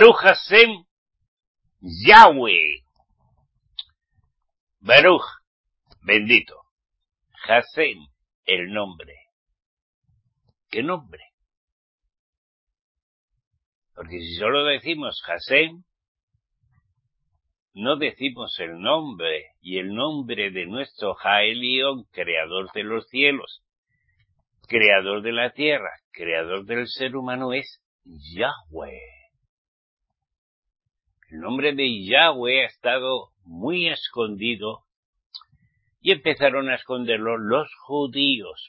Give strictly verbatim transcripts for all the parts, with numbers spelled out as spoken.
Baruch Hashem Yahweh. Baruch, bendito. Hashem, el nombre. ¿Qué nombre? Porque si solo decimos Hashem, no decimos el nombre, y el nombre de nuestro Haelión, creador de los cielos, creador de la tierra, creador del ser humano, es Yahweh. El nombre de Yahweh ha estado muy escondido y empezaron a esconderlo los judíos.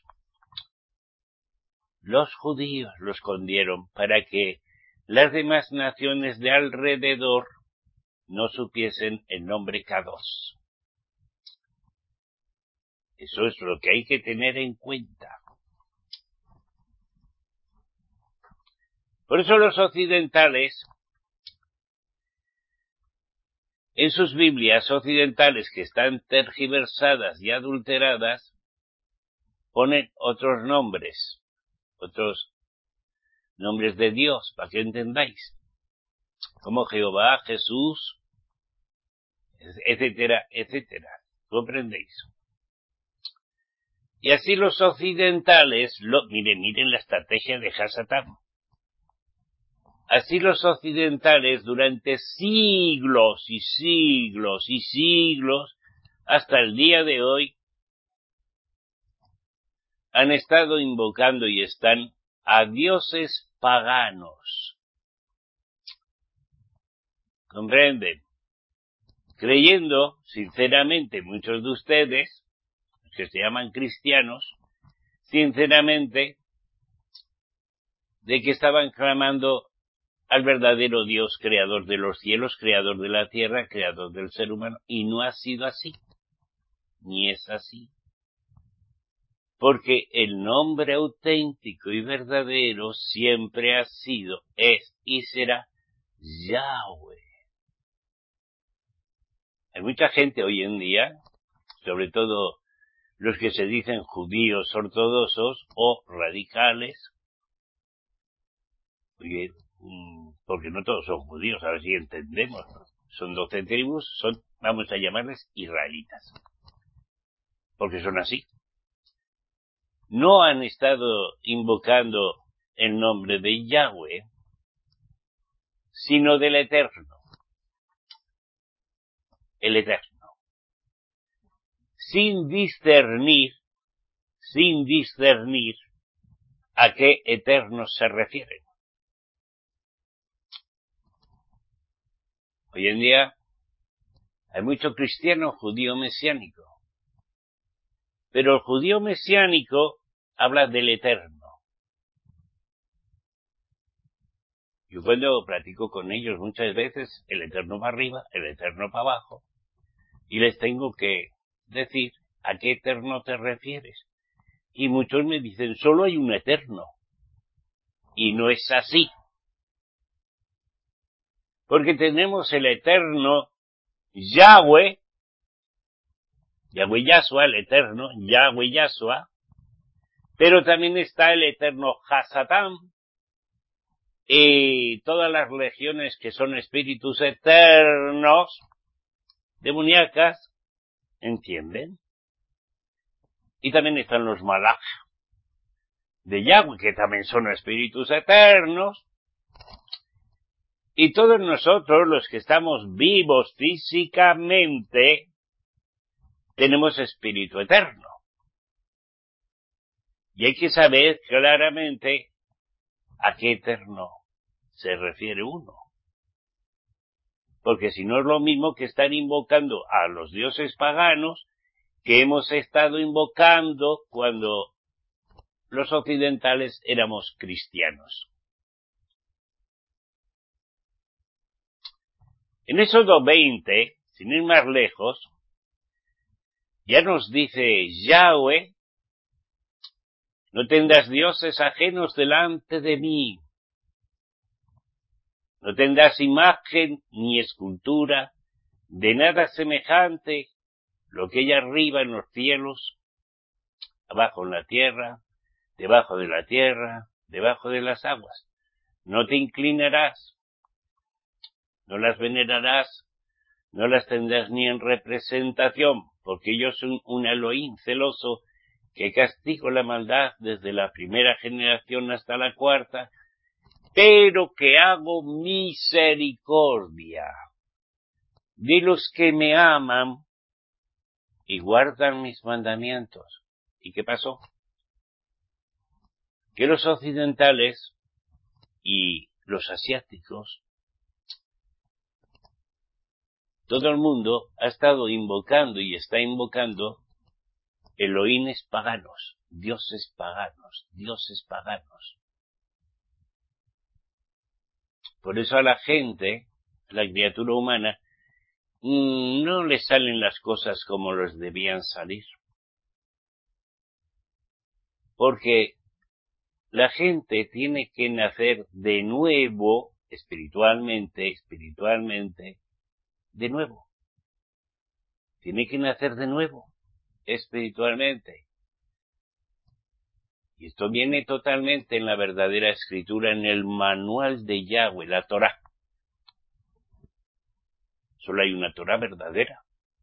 Los judíos lo escondieron para que las demás naciones de alrededor no supiesen el nombre Kadosh. Eso es lo que hay que tener en cuenta. Por eso los occidentales, en sus Biblias occidentales que están tergiversadas y adulteradas, ponen otros nombres, otros nombres de Dios, para que entendáis, como Jehová, Jesús, etcétera, etcétera. ¿Comprendéis? Y así los occidentales, lo, miren, miren la estrategia de Hasatán. Así los occidentales durante siglos y siglos y siglos, hasta el día de hoy, han estado invocando y están a dioses paganos. ¿Comprenden? Creyendo, sinceramente, muchos de ustedes, que se llaman cristianos, sinceramente, de que estaban clamando al verdadero Dios, creador de los cielos, creador de la tierra, creador del ser humano, y no ha sido así, ni es así. Porque el nombre auténtico y verdadero siempre ha sido, es y será Yahweh. Hay mucha gente hoy en día, sobre todo los que se dicen judíos ortodoxos o radicales, oye, porque no todos son judíos, a ver si entendemos, ¿no? Son doce tribus, son, vamos a llamarles israelitas, porque son así. No han estado invocando el nombre de Yahweh, sino del Eterno, el Eterno, sin discernir, sin discernir a qué Eterno se refieren. Hoy en día hay mucho cristiano judío mesiánico, pero el judío mesiánico habla del Eterno. Yo cuando platico con ellos muchas veces, el Eterno para arriba, el Eterno para abajo, y les tengo que decir a qué Eterno te refieres. Y muchos me dicen, solo hay un Eterno. Y no es así. Porque tenemos el Eterno Yahweh, Yahweh Yahshua, el Eterno Yahweh Yahshua, pero también está el Eterno Hasatán, y todas las legiones que son espíritus eternos, demoníacas, ¿entienden? Y también están los malach de Yahweh, que también son espíritus eternos. Y todos nosotros, los que estamos vivos físicamente, tenemos espíritu eterno. Y hay que saber claramente a qué eterno se refiere uno. Porque si no es lo mismo que estar invocando a los dioses paganos que hemos estado invocando cuando los occidentales éramos cristianos. En Éxodo veinte, sin ir más lejos, ya nos dice Yahweh, no tendrás dioses ajenos delante de mí, no tendrás imagen ni escultura de nada semejante, lo que hay arriba en los cielos, abajo en la tierra, debajo de la tierra, debajo de las aguas. No te inclinarás no las venerarás, no las tendrás ni en representación, porque yo soy un Elohim celoso que castigo la maldad desde la primera generación hasta la cuarta, pero que hago misericordia de los que me aman y guardan mis mandamientos. ¿Y qué pasó? Que los occidentales y los asiáticos, todo el mundo ha estado invocando y está invocando Elohines paganos, dioses paganos, dioses paganos. Por eso a la gente, a la criatura humana, no le salen las cosas como les debían salir. Porque la gente tiene que nacer de nuevo, espiritualmente, espiritualmente, de nuevo. Tiene que nacer de nuevo, espiritualmente. Y esto viene totalmente en la verdadera escritura, en el manual de Yahweh, la Torá. Solo hay una Torá verdadera.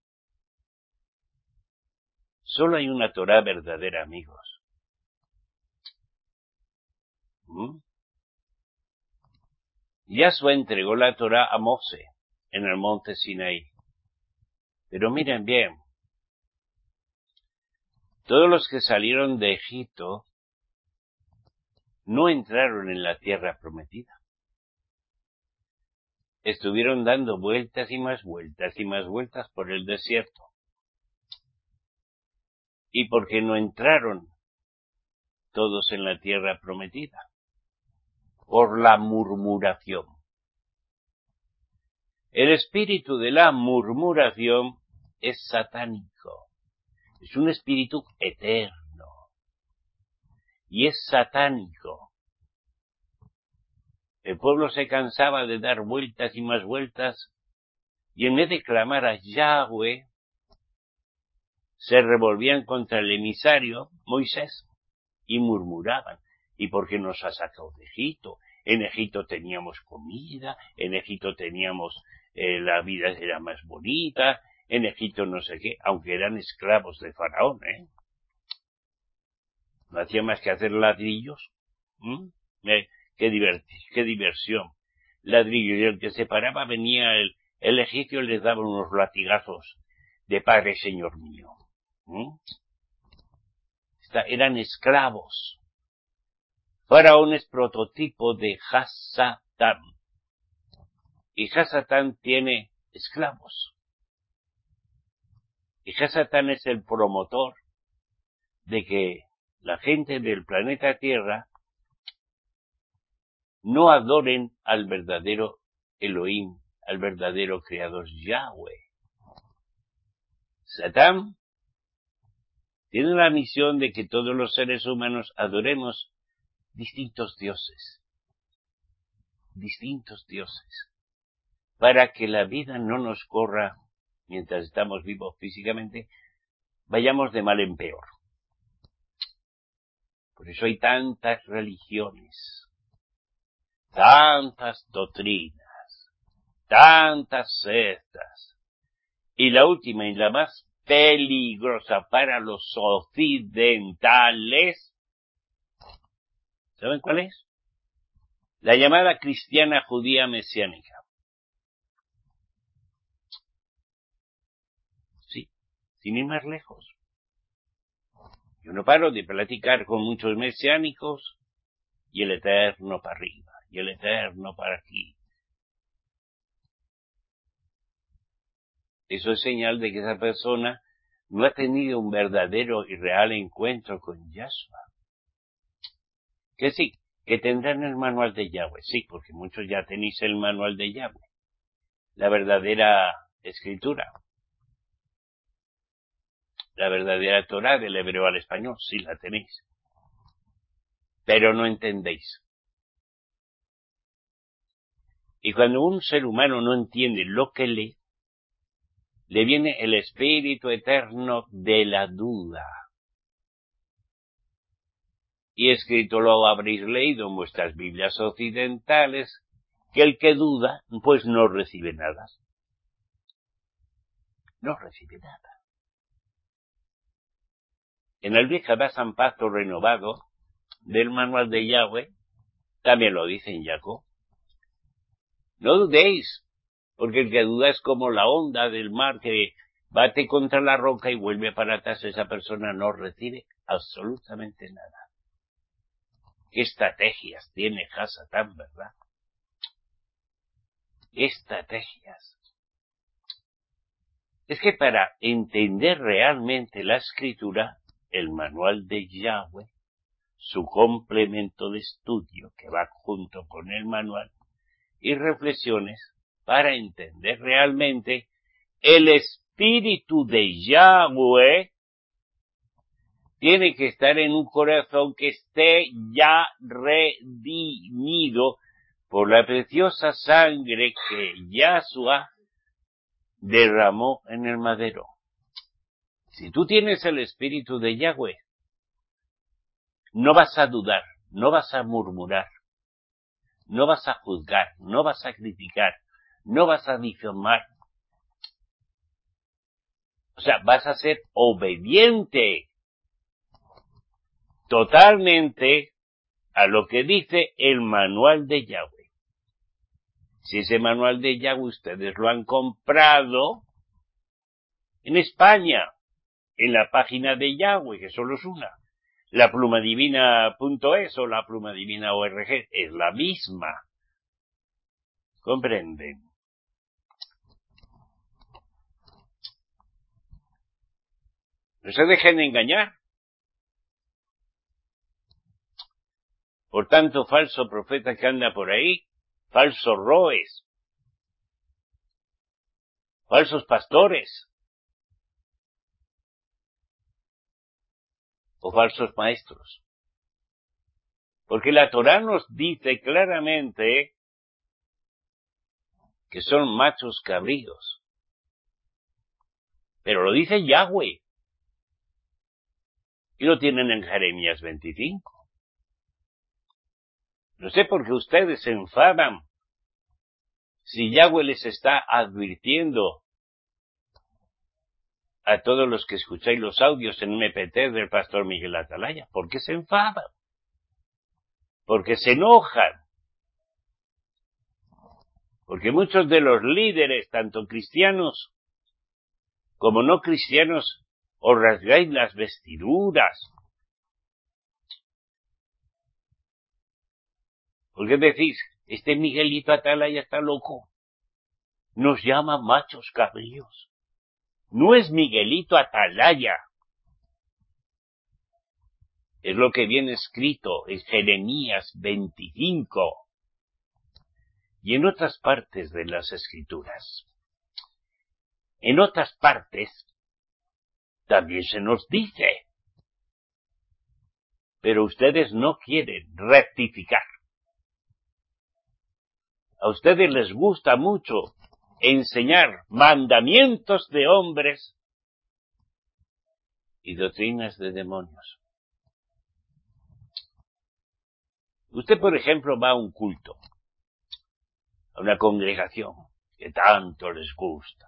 Solo hay una Torá verdadera, amigos. ¿Mm? Yahshua entregó la Torá a Moshe en el monte Sinaí. Pero miren bien, todos los que salieron de Egipto no entraron en la tierra prometida. Estuvieron dando vueltas y más vueltas y más vueltas por el desierto. ¿Y por qué no entraron todos en la tierra prometida? Por la murmuración. El espíritu de la murmuración es satánico. Es un espíritu eterno. Y es satánico. El pueblo se cansaba de dar vueltas y más vueltas, y en vez de clamar a Yahweh, se revolvían contra el emisario, Moisés, y murmuraban. ¿Y por qué nos ha sacado de Egipto? En Egipto teníamos comida, en Egipto teníamos, eh, la vida era más bonita, en Egipto no sé qué, aunque eran esclavos de Faraón, ¿eh? No hacía más que hacer ladrillos. ¿Mm? Eh, qué, diverti- qué diversión. Ladrillos, y el que se paraba venía el, el egipcio y les daba unos latigazos de padre señor mío. ¿Mm? Esta, eran esclavos. Faraón es prototipo de Hasatán. Y Hasatán tiene esclavos. Y Hasatán es el promotor de que la gente del planeta Tierra no adoren al verdadero Elohim, al verdadero creador Yahweh. Satán tiene la misión de que todos los seres humanos adoremos distintos dioses, distintos dioses, para que la vida no nos corra mientras estamos vivos físicamente, vayamos de mal en peor. Por eso hay tantas religiones, tantas doctrinas, tantas sectas, y la última y la más peligrosa para los occidentales, ¿saben cuál es? La llamada cristiana judía mesiánica. Sí, sin ir más lejos. Yo no paro de platicar con muchos mesiánicos y el eterno para arriba, y el eterno para aquí. Eso es señal de que esa persona no ha tenido un verdadero y real encuentro con Yahshua. Que sí, que tendrán el manual de Yahweh, sí, porque muchos ya tenéis el manual de Yahweh, la verdadera escritura, la verdadera Torá del hebreo al español, sí la tenéis, pero no entendéis. Y cuando un ser humano no entiende lo que lee, le viene el espíritu eterno de la duda. Y escrito lo habréis leído en vuestras Biblias occidentales, que el que duda, pues no recibe nada. No recibe nada. En el viejo San Pacto renovado del manual de Yahweh, también lo dice en Jacob. No dudéis, porque el que duda es como la onda del mar que bate contra la roca y vuelve para atrás. Esa persona no recibe absolutamente nada. ¿Qué estrategias tiene Hasatán, verdad? ¿Qué estrategias? Es que para entender realmente la escritura, el manual de Yahweh, su complemento de estudio que va junto con el manual, y reflexiones para entender realmente el espíritu de Yahweh, tiene que estar en un corazón que esté ya redimido por la preciosa sangre que Yahshua derramó en el madero. Si tú tienes el espíritu de Yahweh, no vas a dudar, no vas a murmurar, no vas a juzgar, no vas a criticar, no vas a difamar. O sea, vas a ser obediente totalmente a lo que dice el manual de Yahweh. Si ese manual de Yahweh ustedes lo han comprado en España, en la página de Yahweh, que solo es una, la plumadivina punto es o la plumadivina punto org, es la misma. ¿Comprenden? No se dejen de engañar. Por tanto, falso profeta que anda por ahí, falsos roes, falsos pastores, o falsos maestros. Porque la Torá nos dice claramente que son machos cabríos. Pero lo dice Yahweh. Y lo tienen en Jeremías veinticinco. No sé por qué ustedes se enfadan si Yahweh les está advirtiendo a todos los que escucháis los audios en M P tres del pastor Miguel Atalaya. ¿Por qué se enfadan? Porque se enojan. Porque muchos de los líderes, tanto cristianos como no cristianos, os rasgáis las vestiduras. ¿Por qué decís? Este Miguelito Atalaya está loco. Nos llama machos cabríos. No es Miguelito Atalaya. Es lo que viene escrito en Jeremías veinticinco y en otras partes de las Escrituras. En otras partes también se nos dice, pero ustedes no quieren rectificar. A ustedes les gusta mucho enseñar mandamientos de hombres y doctrinas de demonios. Usted, por ejemplo, va a un culto, a una congregación que tanto les gusta.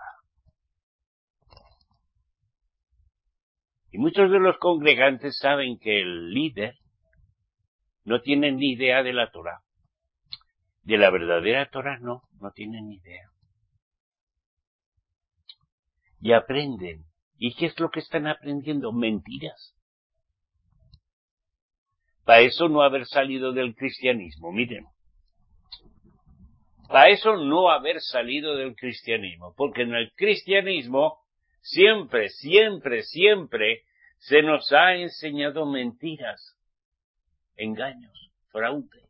Y muchos de los congregantes saben que el líder no tiene ni idea de la Torá. De la verdadera Torá no, no tienen ni idea. Y aprenden. ¿Y qué es lo que están aprendiendo? Mentiras. Para eso no haber salido del cristianismo, miren. Para eso no haber salido del cristianismo, porque en el cristianismo siempre, siempre, siempre se nos ha enseñado mentiras, engaños, fraude.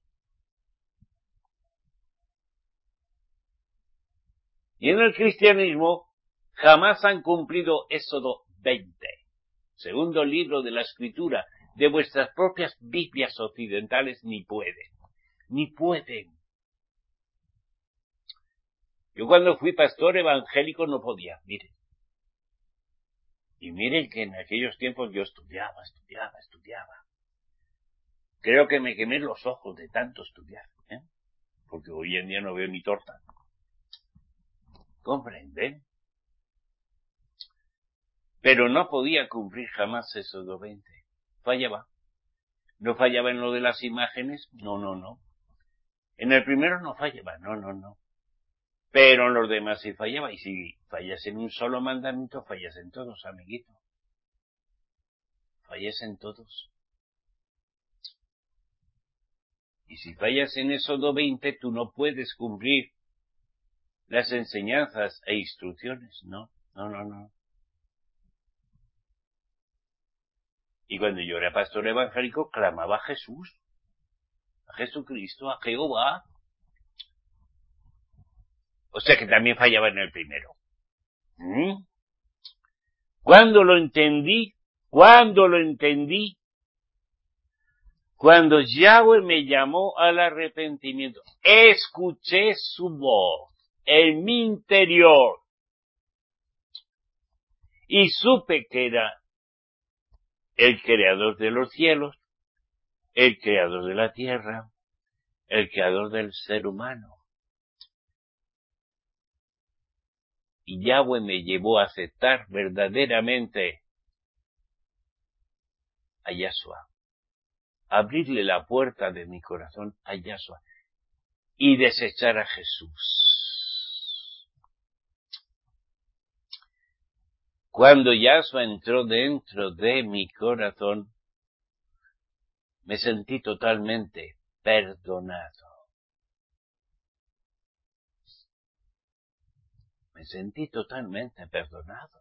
Y en el cristianismo jamás han cumplido Éxodo veinte, segundo libro de la Escritura, de vuestras propias Biblias occidentales, ni pueden, ni pueden. Yo cuando fui pastor evangélico no podía, miren. Y miren que en aquellos tiempos yo estudiaba, estudiaba, estudiaba. Creo que me quemé los ojos de tanto estudiar, ¿eh? porque hoy en día no veo ni torta. ¿Comprenden? Pero no podía cumplir jamás Éxodo veinte. Fallaba. ¿No fallaba en lo de las imágenes? No, no, no. En el primero no fallaba, no, no, no. Pero en los demás sí fallaba. Y si fallas en un solo mandamiento, fallas en todos, amiguito. Fallas en todos. Y si fallas en Éxodo veinte, tú no puedes cumplir las enseñanzas e instrucciones. No, no, no, no. Y cuando yo era pastor evangélico, clamaba a Jesús, a Jesucristo, a Jehová. O sea que también fallaba en el primero. ¿Mm? ¿Cuándo lo entendí? ¿Cuándo lo entendí? Cuando Yahweh me llamó al arrepentimiento, escuché su voz en mi interior y supe que era el creador de los cielos, el creador de la tierra, el creador del ser humano. Y Yahweh me llevó a aceptar verdaderamente a Yahshua, abrirle la puerta de mi corazón a Yahshua y desechar a Jesús. Cuando Yahshua entró dentro de mi corazón, me sentí totalmente perdonado. Me sentí totalmente perdonado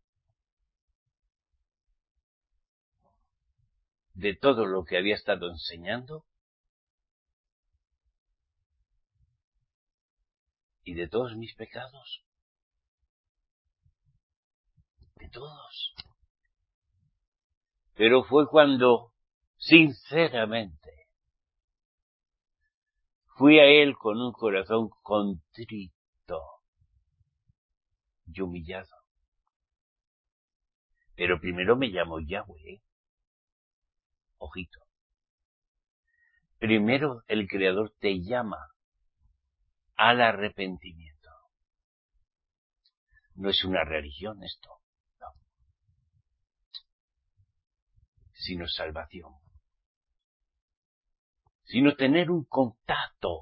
de todo lo que había estado enseñando y de todos mis pecados. De todos. Pero fue cuando, sinceramente, fui a Él con un corazón contrito y humillado. Pero primero me llamó Yahweh, ¿eh? Ojito. Primero el Creador te llama al arrepentimiento. No es una religión esto, no. Sino salvación. Sino tener un contacto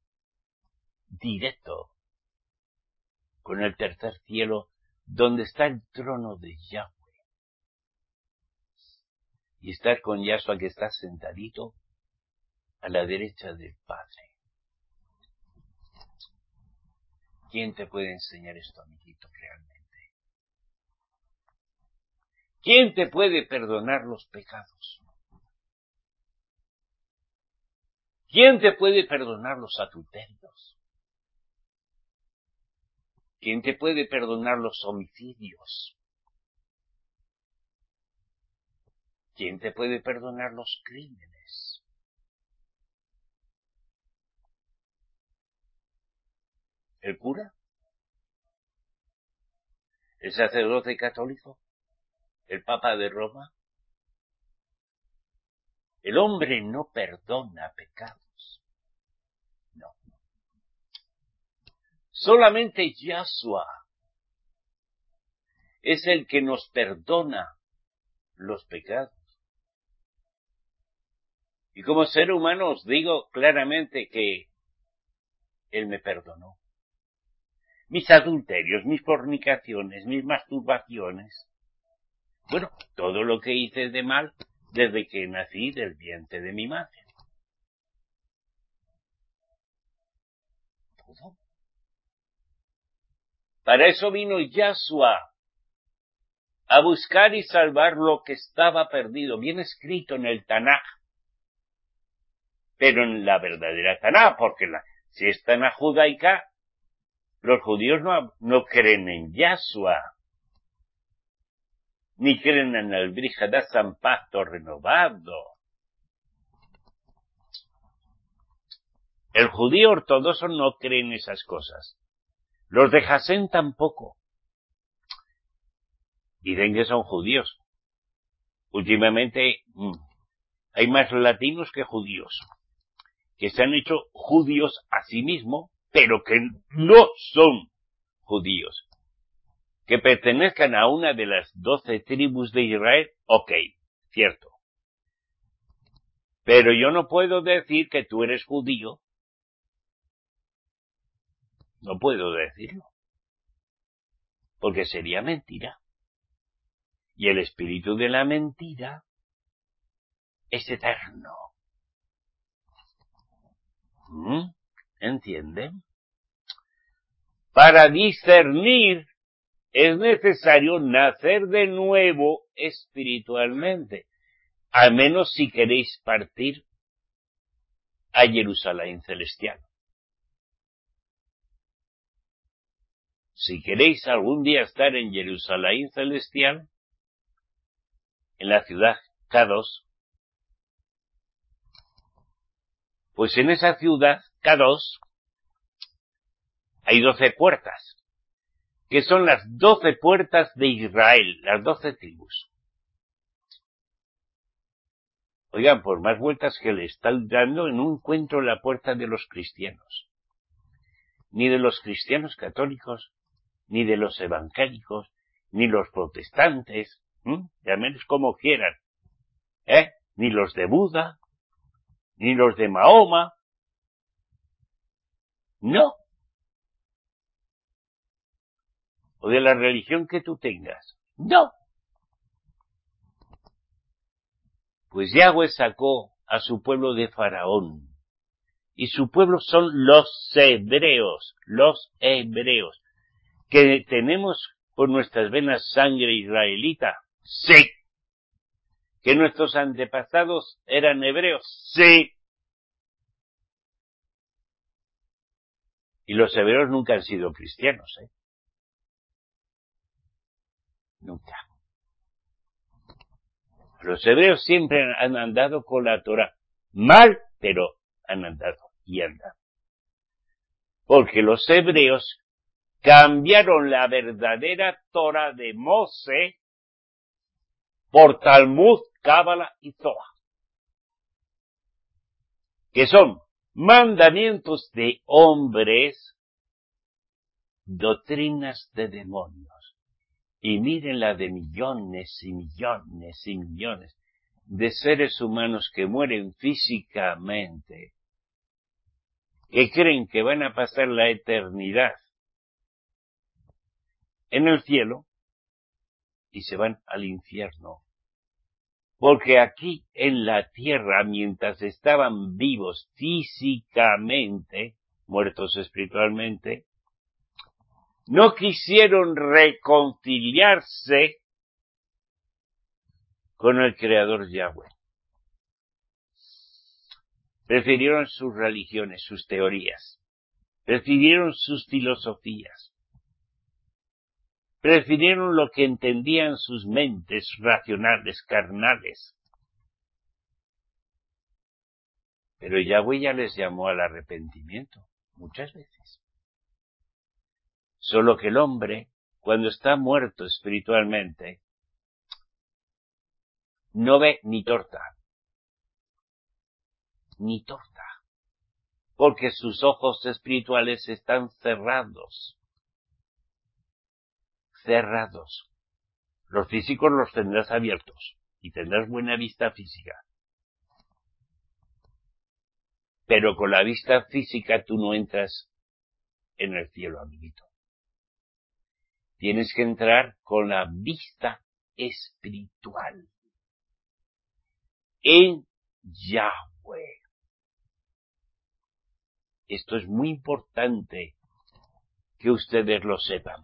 directo con el tercer cielo, donde está el trono de Yahweh. Y estar con Yahshua, que está sentadito a la derecha del Padre. ¿Quién te puede enseñar esto, amiguito, realmente? ¿Quién te puede perdonar los pecados? ¿Quién te puede perdonar los adulterios? ¿Quién te puede perdonar los homicidios? ¿Quién te puede perdonar los crímenes? ¿El cura? ¿El sacerdote católico? ¿El papa de Roma? El hombre no perdona pecados. No. Solamente Yahshua es el que nos perdona los pecados. Y como ser humano os digo claramente que Él me perdonó. Mis adulterios, mis fornicaciones, mis masturbaciones. Bueno, todo lo que hice de mal desde que nací del vientre de mi madre. Todo. Para eso vino Yahshua, a buscar y salvar lo que estaba perdido. Bien escrito en el Tanaj. Pero en la verdadera Tanaj, porque la, si es Tanaj judaica, los judíos no, no creen en Yahshua, ni creen en el Brit Hadashah, pacto renovado. El judío ortodoxo no cree en esas cosas. Los de Hasén tampoco. Dicen que son judíos. Últimamente mmm, hay más latinos que judíos. que se han hecho judíos a sí mismos, pero que no son judíos. Que pertenezcan a una de las doce tribus de Israel, ok, cierto. Pero yo no puedo decir que tú eres judío. No puedo decirlo. Porque sería mentira. Y el espíritu de la mentira es eterno. ¿Mm? ¿Entienden? Para discernir es necesario nacer de nuevo espiritualmente. Al menos si queréis partir a Jerusalén celestial. Si queréis algún día estar en Jerusalén celestial, en la ciudad K dos, pues en esa ciudad K dos hay doce puertas, que son las doce puertas de Israel, las doce tribus. Oigan, por más vueltas que le están dando, no encuentro la puerta de los cristianos, ni de los cristianos católicos, ni de los evangélicos, ni los protestantes, ¿eh? Llámenlos como quieran, ¿eh? Ni los de Buda, ni los de Mahoma, no. O de la religión que tú tengas, no. Pues Yahweh sacó a su pueblo de Faraón, y su pueblo son los hebreos, los hebreos, que tenemos por nuestras venas sangre israelita, sí. Que nuestros antepasados eran hebreos, sí. Y los hebreos nunca han sido cristianos, ¿eh? Nunca. Los hebreos siempre han andado con la Torah. Mal, pero han andado y andan. Porque los hebreos cambiaron la verdadera Torah de Moshe por Talmud, Cábala y Zohar, que son mandamientos de hombres, doctrinas de demonios. Y miren la de millones y millones y millones de seres humanos que mueren físicamente, que creen que van a pasar la eternidad en el cielo y se van al infierno. Porque aquí en la tierra, mientras estaban vivos físicamente, muertos espiritualmente, no quisieron reconciliarse con el Creador Yahweh. Prefirieron sus religiones, sus teorías. Prefirieron sus filosofías. Prefirieron lo que entendían sus mentes racionales, carnales. Pero Yahweh ya les llamó al arrepentimiento muchas veces. Solo que el hombre, cuando está muerto espiritualmente, no ve ni torta. Ni torta. Porque sus ojos espirituales están cerrados. Cerrados. Los físicos los tendrás abiertos y tendrás buena vista física. Pero con la vista física tú no entras en el cielo, amiguito. Tienes que entrar con la vista espiritual. En Yahweh. Esto es muy importante que ustedes lo sepan.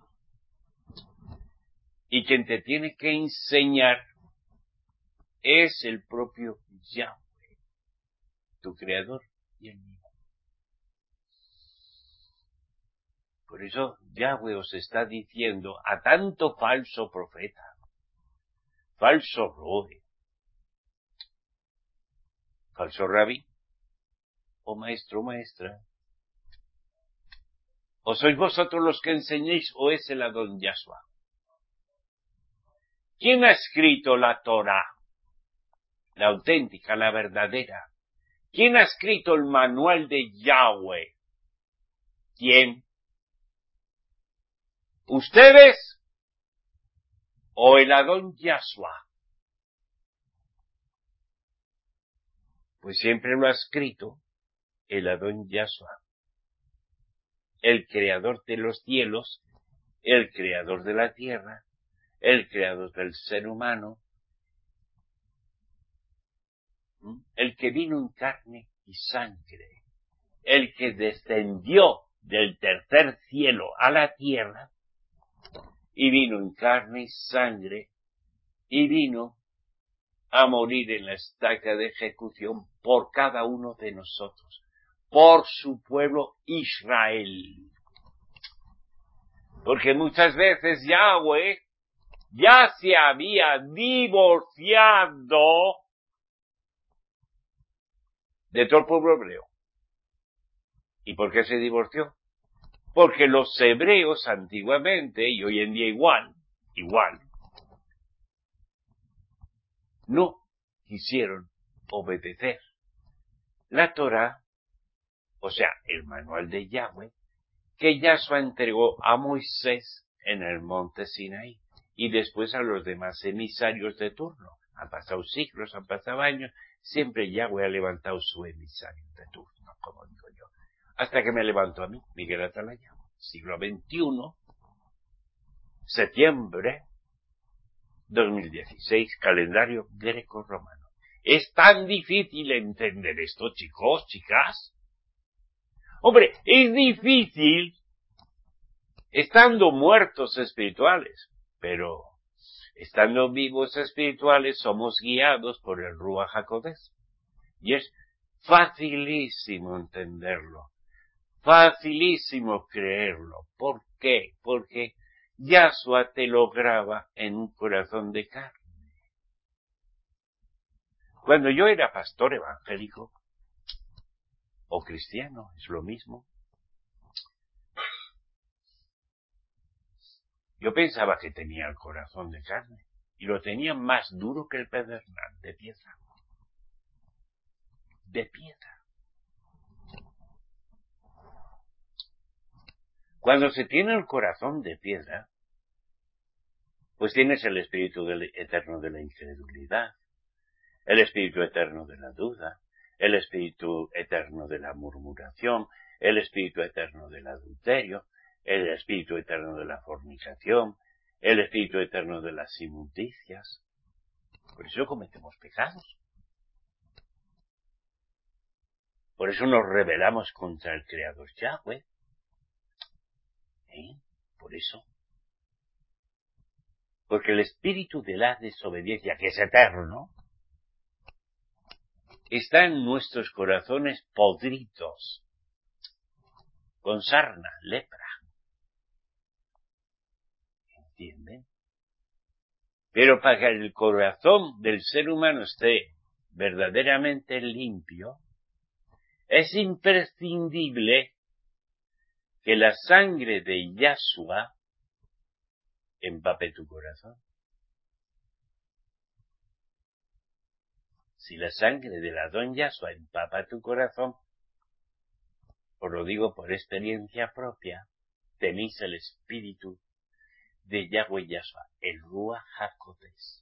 Y quien te tiene que enseñar es el propio Yahweh, tu creador y el mío. Por eso Yahweh os está diciendo a tanto falso profeta, falso roe, falso rabí, o maestro o maestra, o sois vosotros los que enseñéis o es el Adón Yahshua. ¿Quién ha escrito la Torah? La auténtica, la verdadera. ¿Quién ha escrito el manual de Yahweh? ¿Quién? ¿Ustedes o el Adón Yahshua? Pues siempre lo ha escrito el Adón Yahshua, el creador de los cielos, el creador de la tierra, el creador del ser humano, el que vino en carne y sangre, el que descendió del tercer cielo a la tierra y vino en carne y sangre y vino a morir en la estaca de ejecución por cada uno de nosotros, por su pueblo Israel. Porque muchas veces Yahweh ya se había divorciado de todo el pueblo hebreo. ¿Y por qué se divorció? Porque los hebreos antiguamente, y hoy en día igual, igual, no quisieron obedecer la Torá, o sea, el manual de Yahweh, que Yahshua entregó a Moisés en el monte Sinaí, y después a los demás emisarios de turno. Han pasado siglos, han pasado años, siempre Yahweh ha levantado su emisario de turno, como digo yo. Hasta que me levantó a mí, Miguel Atalaya, siglo veintiuno, septiembre dos mil dieciséis, calendario greco-romano. ¿Es tan difícil entender esto, chicos, chicas? Hombre, es difícil estando muertos espirituales, pero estando vivos espirituales somos guiados por el Ruach HaKodesh. Y es facilísimo entenderlo, facilísimo creerlo. ¿Por qué? Porque Yahshua te lo graba en un corazón de carne. Cuando yo era pastor evangélico, o cristiano, es lo mismo, yo pensaba que tenía el corazón de carne, y lo tenía más duro que el pedernal, de piedra. De piedra. Cuando se tiene el corazón de piedra, pues tienes el espíritu del, eterno de la incredulidad, el espíritu eterno de la duda, el espíritu eterno de la murmuración, el espíritu eterno del adulterio, el espíritu eterno de la fornicación, el espíritu eterno de las inmundicias. Por eso cometemos pecados. Por eso nos rebelamos contra el Creador Yahweh. ¿Eh? Por eso. Porque el espíritu de la desobediencia, que es eterno, está en nuestros corazones podridos, con sarna, lepra. ¿Entienden? Pero para que el corazón del ser humano esté verdaderamente limpio, es imprescindible que la sangre de Yahshua empape tu corazón. Si la sangre del Adón Yahshua empapa tu corazón, os lo digo por experiencia propia, tenéis el espíritu de Yahweh Yahshua, el Ruach HaKodesh.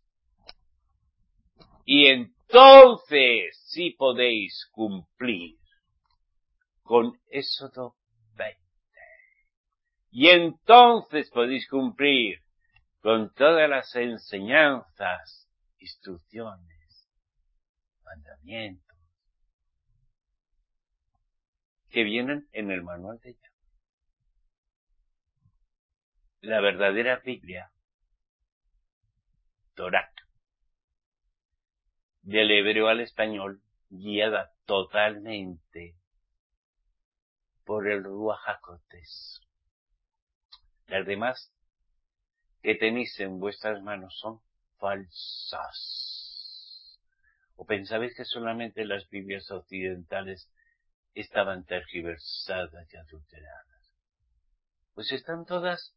Y entonces sí podéis cumplir con Éxodo veinte. Y entonces podéis cumplir con todas las enseñanzas, instrucciones, mandamientos que vienen en el manual de Yahweh. La verdadera Biblia, Torá, del hebreo al español, guiada totalmente por el Ruach HaKodesh. Las demás que tenéis en vuestras manos son falsas. ¿O pensabais que solamente las Biblias occidentales estaban tergiversadas y adulteradas? Pues están todas,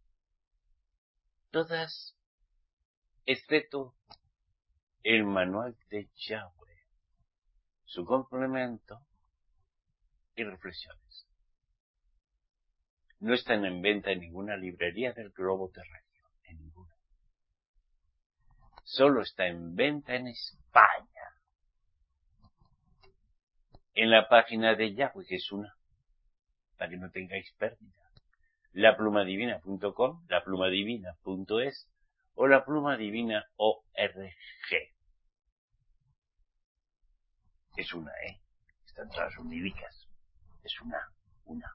todas, excepto el manual de Yahweh. su complemento y reflexiones. No están en venta en ninguna librería del globo terráqueo, en ninguna. Solo está en venta en España. En la página de Yahweh, que es una, para que no tengáis pérdida. la pluma divina punto com, la pluma divina punto es o la pluma divina punto org. Es una, ¿eh? Están todas unidicas. Es una, una.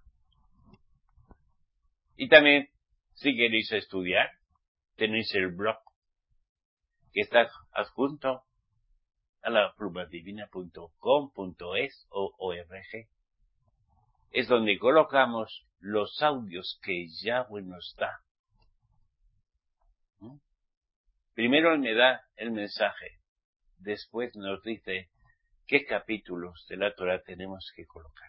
Y también, si queréis estudiar, tenéis el blog que está adjunto a la pluma divina punto com punto es o org. Es donde colocamos los audios que Yahweh nos da. ¿Mm? Primero Él me da el mensaje, después nos dice qué capítulos de la Torah tenemos que colocar.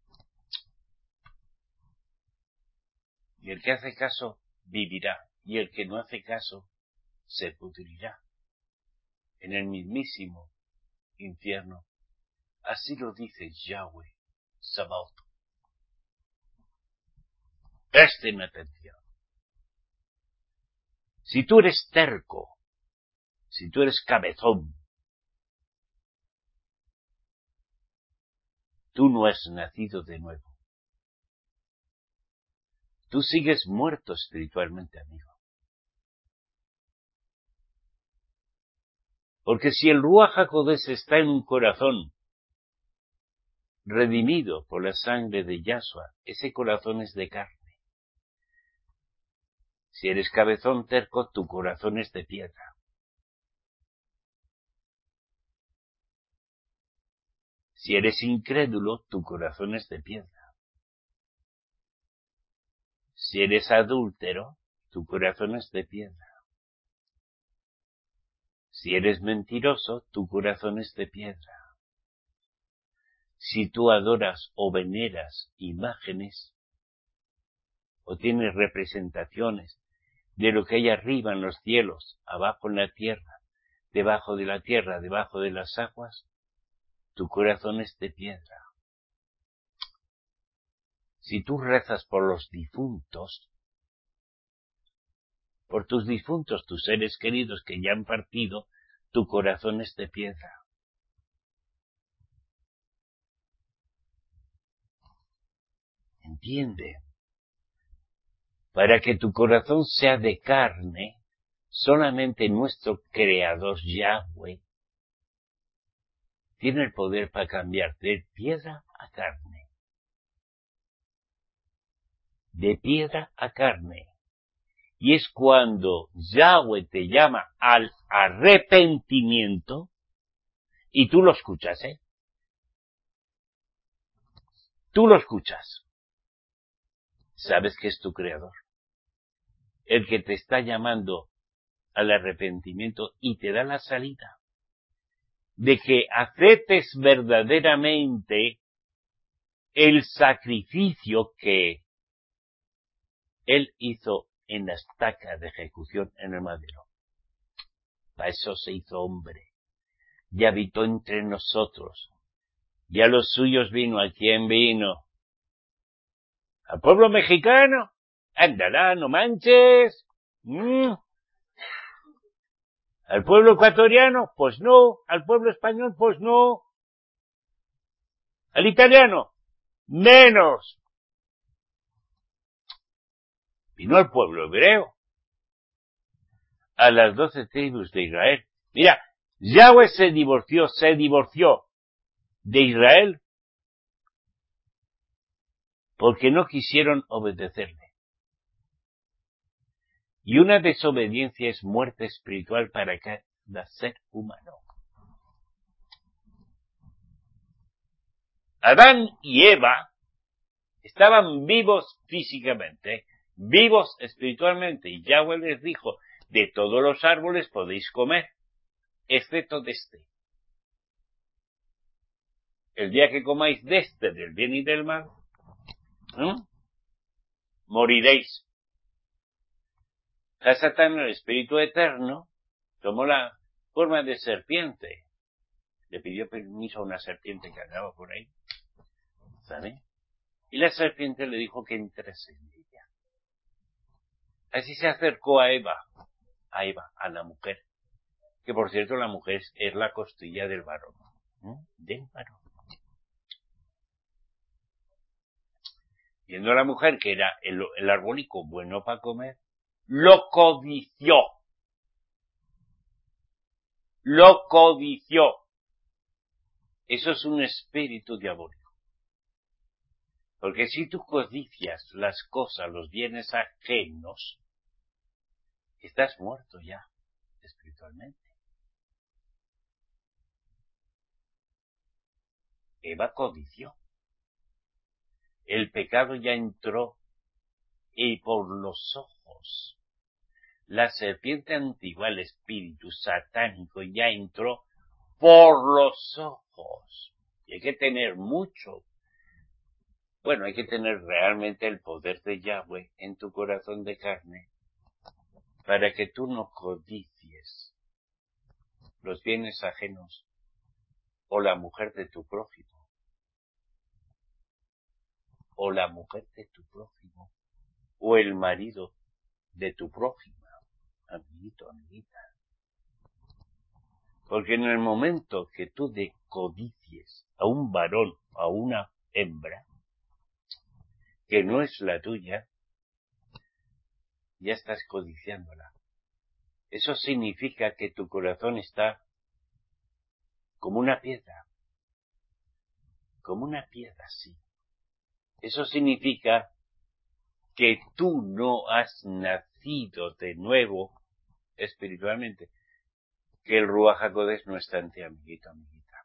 Y el que hace caso vivirá, y el que no hace caso se pudrirá en el mismísimo infierno. Así lo dice Yahweh Sabaoth. Presten atención. Si tú eres terco, si tú eres cabezón, tú no has nacido de nuevo. Tú sigues muerto espiritualmente, amigo. Porque si el Ruach HaKodesh está en un corazón redimido por la sangre de Yahshua, ese corazón es de carne. Si eres cabezón terco, tu corazón es de piedra. Si eres incrédulo, tu corazón es de piedra. Si eres adúltero, tu corazón es de piedra. Si eres mentiroso, tu corazón es de piedra. Si tú adoras o veneras imágenes, o tienes representaciones de lo que hay arriba en los cielos, abajo en la tierra, debajo de la tierra, debajo de las aguas, tu corazón es de piedra. Si tú rezas por los difuntos, por tus difuntos, tus seres queridos que ya han partido, tu corazón es de piedra. ¿Entiende? Para que tu corazón sea de carne, solamente nuestro Creador Yahweh tiene el poder para cambiar de piedra a carne. De piedra a carne. Y es cuando Yahweh te llama al arrepentimiento y tú lo escuchas, ¿eh? Tú lo escuchas. Sabes que es tu Creador. El que te está llamando al arrepentimiento y te da la salida. De que aceptes verdaderamente el sacrificio que Él hizo en la estaca de ejecución en el madero. Para eso se hizo hombre. Y habitó entre nosotros. Y a los suyos vino. ¿A quién vino? ¿Al pueblo mexicano? Ándala, no manches. ¿Mm? ¿Al pueblo ecuatoriano? Pues no. ¿Al pueblo español? Pues no. ¿Al italiano? Menos. Vino al pueblo hebreo. A las doce tribus de Israel. Mira, Yahweh se divorció, se divorció de Israel porque no quisieron obedecerle. Y una desobediencia es muerte espiritual para cada ser humano. Adán y Eva estaban vivos físicamente, vivos espiritualmente, y Yahweh les dijo, de todos los árboles podéis comer, excepto de este. El día que comáis de este, del bien y del mal, ¿eh? moriréis. A Satán, el espíritu eterno, tomó la forma de serpiente. le pidió permiso a una serpiente que andaba por ahí, ¿sabe? Y la serpiente le dijo que entrase en ella. Así se acercó a Eva, a Eva, a la mujer, que por cierto la mujer es la costilla del varón, ¿no? Del varón. Viendo a la mujer que era el, el arbolico bueno para comer, lo codició. Lo codició. Eso es un espíritu diabólico. Porque si tú codicias las cosas, los bienes ajenos, estás muerto ya, espiritualmente. Eva codició. El pecado ya entró y por los ojos. La serpiente antigua, el espíritu satánico, ya entró por los ojos. Y hay que tener mucho. Bueno, hay que tener realmente el poder de Yahweh en tu corazón de carne para que tú no codicies los bienes ajenos o la mujer de tu prójimo. O la mujer de tu prójimo. O el marido de tu prójima. Amiguito, amiguita. Porque en el momento que tú decodicies a un varón, a una hembra, que no es la tuya, ya estás codiciándola. Eso significa que tu corazón está como una piedra. Como una piedra, sí. Eso significa que tú no has nacido de nuevo espiritualmente. Que el Ruach HaKodesh no está en ti, amiguito, amiguita.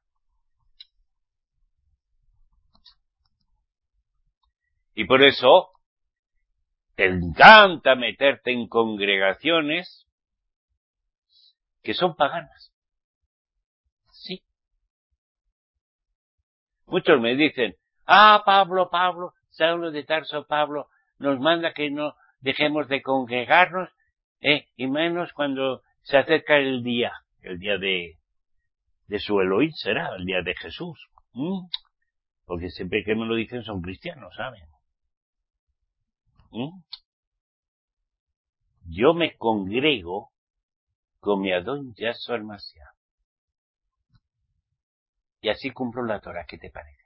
Y por eso te encanta meterte en congregaciones que son paganas. Sí. Muchos me dicen, ah, Pablo, Pablo, Saulo de Tarso, Pablo, nos manda que no dejemos de congregarnos, eh, y menos cuando se acerca el día, el día de, de su Elohim será, el día de Jesús. ¿Mm? Porque siempre que me lo dicen son cristianos, ¿saben? ¿Mm? Yo me congrego con mi Adón Yahshua el Mashiach. Y así cumplo la Torah, ¿qué te parece?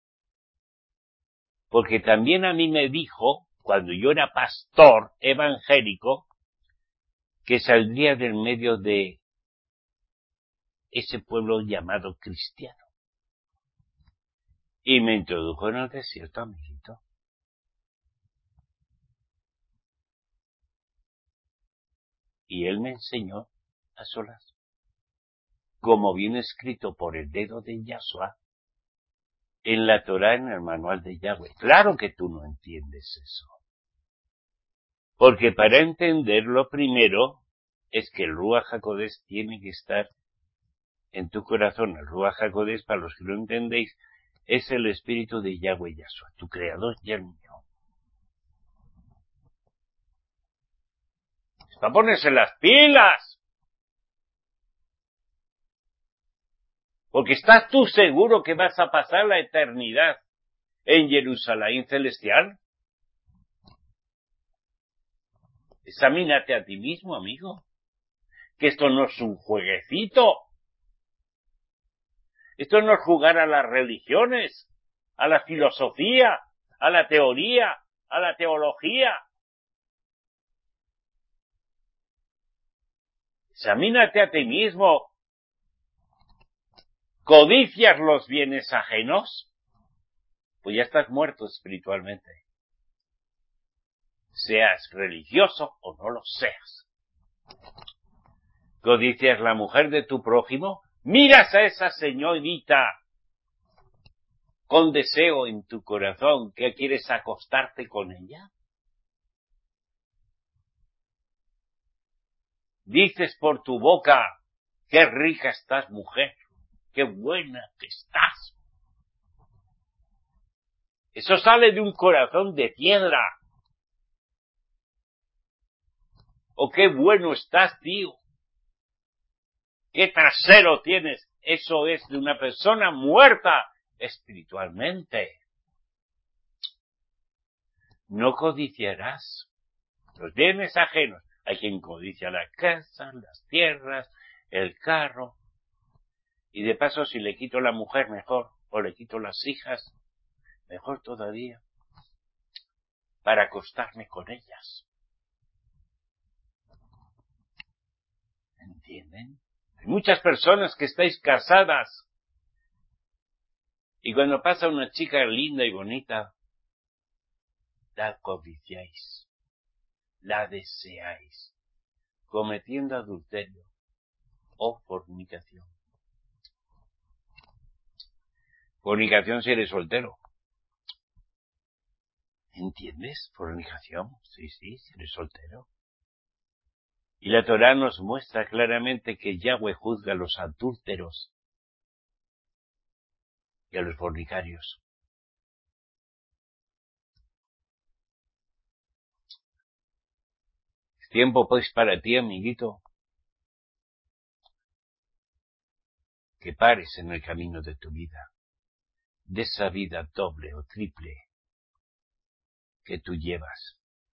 Porque también a mí me dijo, cuando yo era pastor evangélico, que saldría del medio de ese pueblo llamado cristiano. Y me introdujo en el desierto, amiguito. Y él me enseñó a solas, como viene escrito por el dedo de Yahshua, en la Torah, en el manual de Yahweh. Claro que tú no entiendes eso. Porque para entenderlo primero, es que el Ruach HaKodesh tiene que estar en tu corazón. El Ruach HaKodesh, para los que no entendéis, es el espíritu de Yahweh Yahshua, tu creador y el mío. Es para ponerse las pilas. Porque estás tú seguro que vas a pasar la eternidad en Jerusalén celestial. Examínate a ti mismo, amigo. Que esto no es un jueguecito. Esto no es jugar a las religiones, a la filosofía, a la teoría, a la teología. Examínate a ti mismo. ¿Codicias los bienes ajenos? Pues ya estás muerto espiritualmente. Seas religioso o no lo seas. ¿Codicias la mujer de tu prójimo? ¿Miras a esa señorita con deseo en tu corazón que quieres acostarte con ella? Dices por tu boca, qué rica estás, mujer, qué buena que estás. Eso sale de un corazón de piedra. O qué bueno estás, tío. ¿Qué trasero tienes? Eso es de una persona muerta espiritualmente. No codiciarás los bienes ajenos. Hay quien codicia la casa, las tierras, el carro. Y de paso, si le quito la mujer, mejor. O le quito las hijas, mejor todavía. Para acostarme con ellas. ¿Entienden? Hay muchas personas que estáis casadas. Y cuando pasa una chica linda y bonita, la codiciáis. La deseáis. Cometiendo adulterio o fornicación. Fornicación si eres soltero. ¿Entiendes? Fornicación. Sí, sí, si eres soltero. Y la Torá nos muestra claramente que Yahweh juzga a los adúlteros y a los fornicarios. Es tiempo pues para ti, amiguito, que pares en el camino de tu vida, de esa vida doble o triple que tú llevas.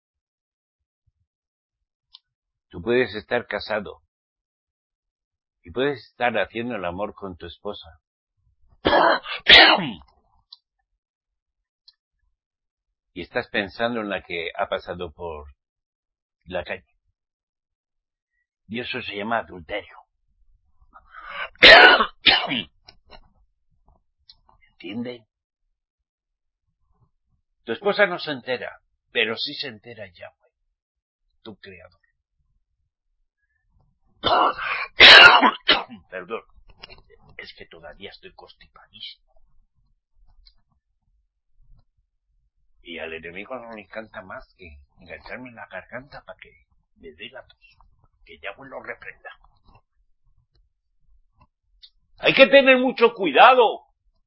Tú puedes estar casado y puedes estar haciendo el amor con tu esposa. Y estás pensando en la que ha pasado por la calle. Y eso se llama adulterio. ¿Entiende? Tu esposa no se entera, pero sí se entera Yahweh, tu creador. Perdón, es que todavía estoy constipadísimo. Y al enemigo no le encanta más que engancharme en la garganta para que me dé la tos. Que Yahweh lo reprenda. Hay que tener mucho cuidado.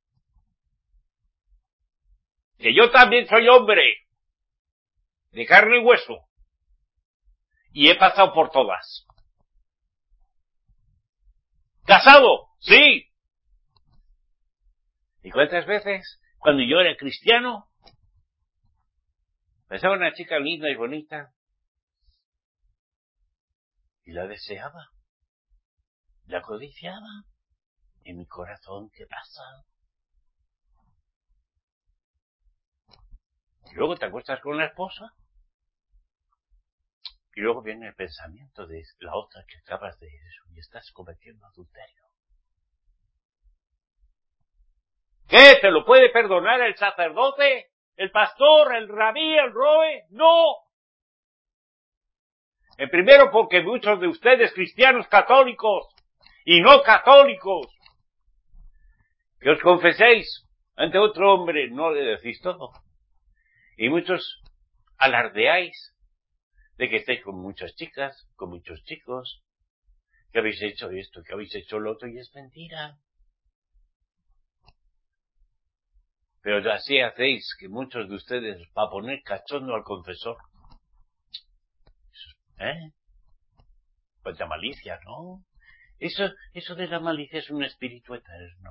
Que yo también soy hombre. De carne y hueso. Y he pasado por todas. ¿Casado? Sí. ¿Y cuántas veces? Cuando yo era cristiano, pensaba una chica linda y bonita. Y la deseaba. La codiciaba. En mi corazón, ¿qué pasa? Y luego te acuestas con la esposa. Y luego viene el pensamiento de la otra que acabas de eso. Y estás cometiendo adulterio. ¿Qué? ¿Te lo puede perdonar el sacerdote? ¿El pastor? ¿El rabí? ¿El roe? ¡No! El primero porque muchos de ustedes, cristianos católicos y no católicos, que os confeséis ante otro hombre, no le decís todo. Y muchos alardeáis de que estáis con muchas chicas, con muchos chicos, que habéis hecho esto, que habéis hecho lo otro, y es mentira. Pero así hacéis que muchos de ustedes, para poner cachondo al confesor, ¿eh? Pues la malicia, ¿no? Eso, eso de la malicia es un espíritu eterno.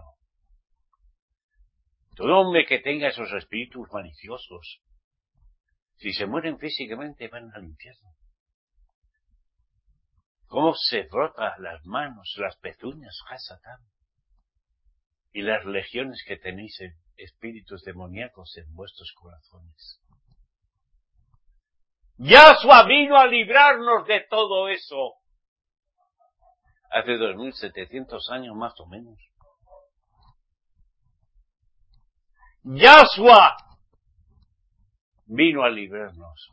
Todo hombre que tenga esos espíritus maliciosos, si se mueren físicamente, van al infierno. ¿Cómo se frota las manos, las pezuñas, Hasatán? Y las legiones que tenéis en espíritus demoníacos en vuestros corazones. Yahshua vino a librarnos de todo eso. Hace dos mil setecientos años más o menos. Yahshua vino a librarnos.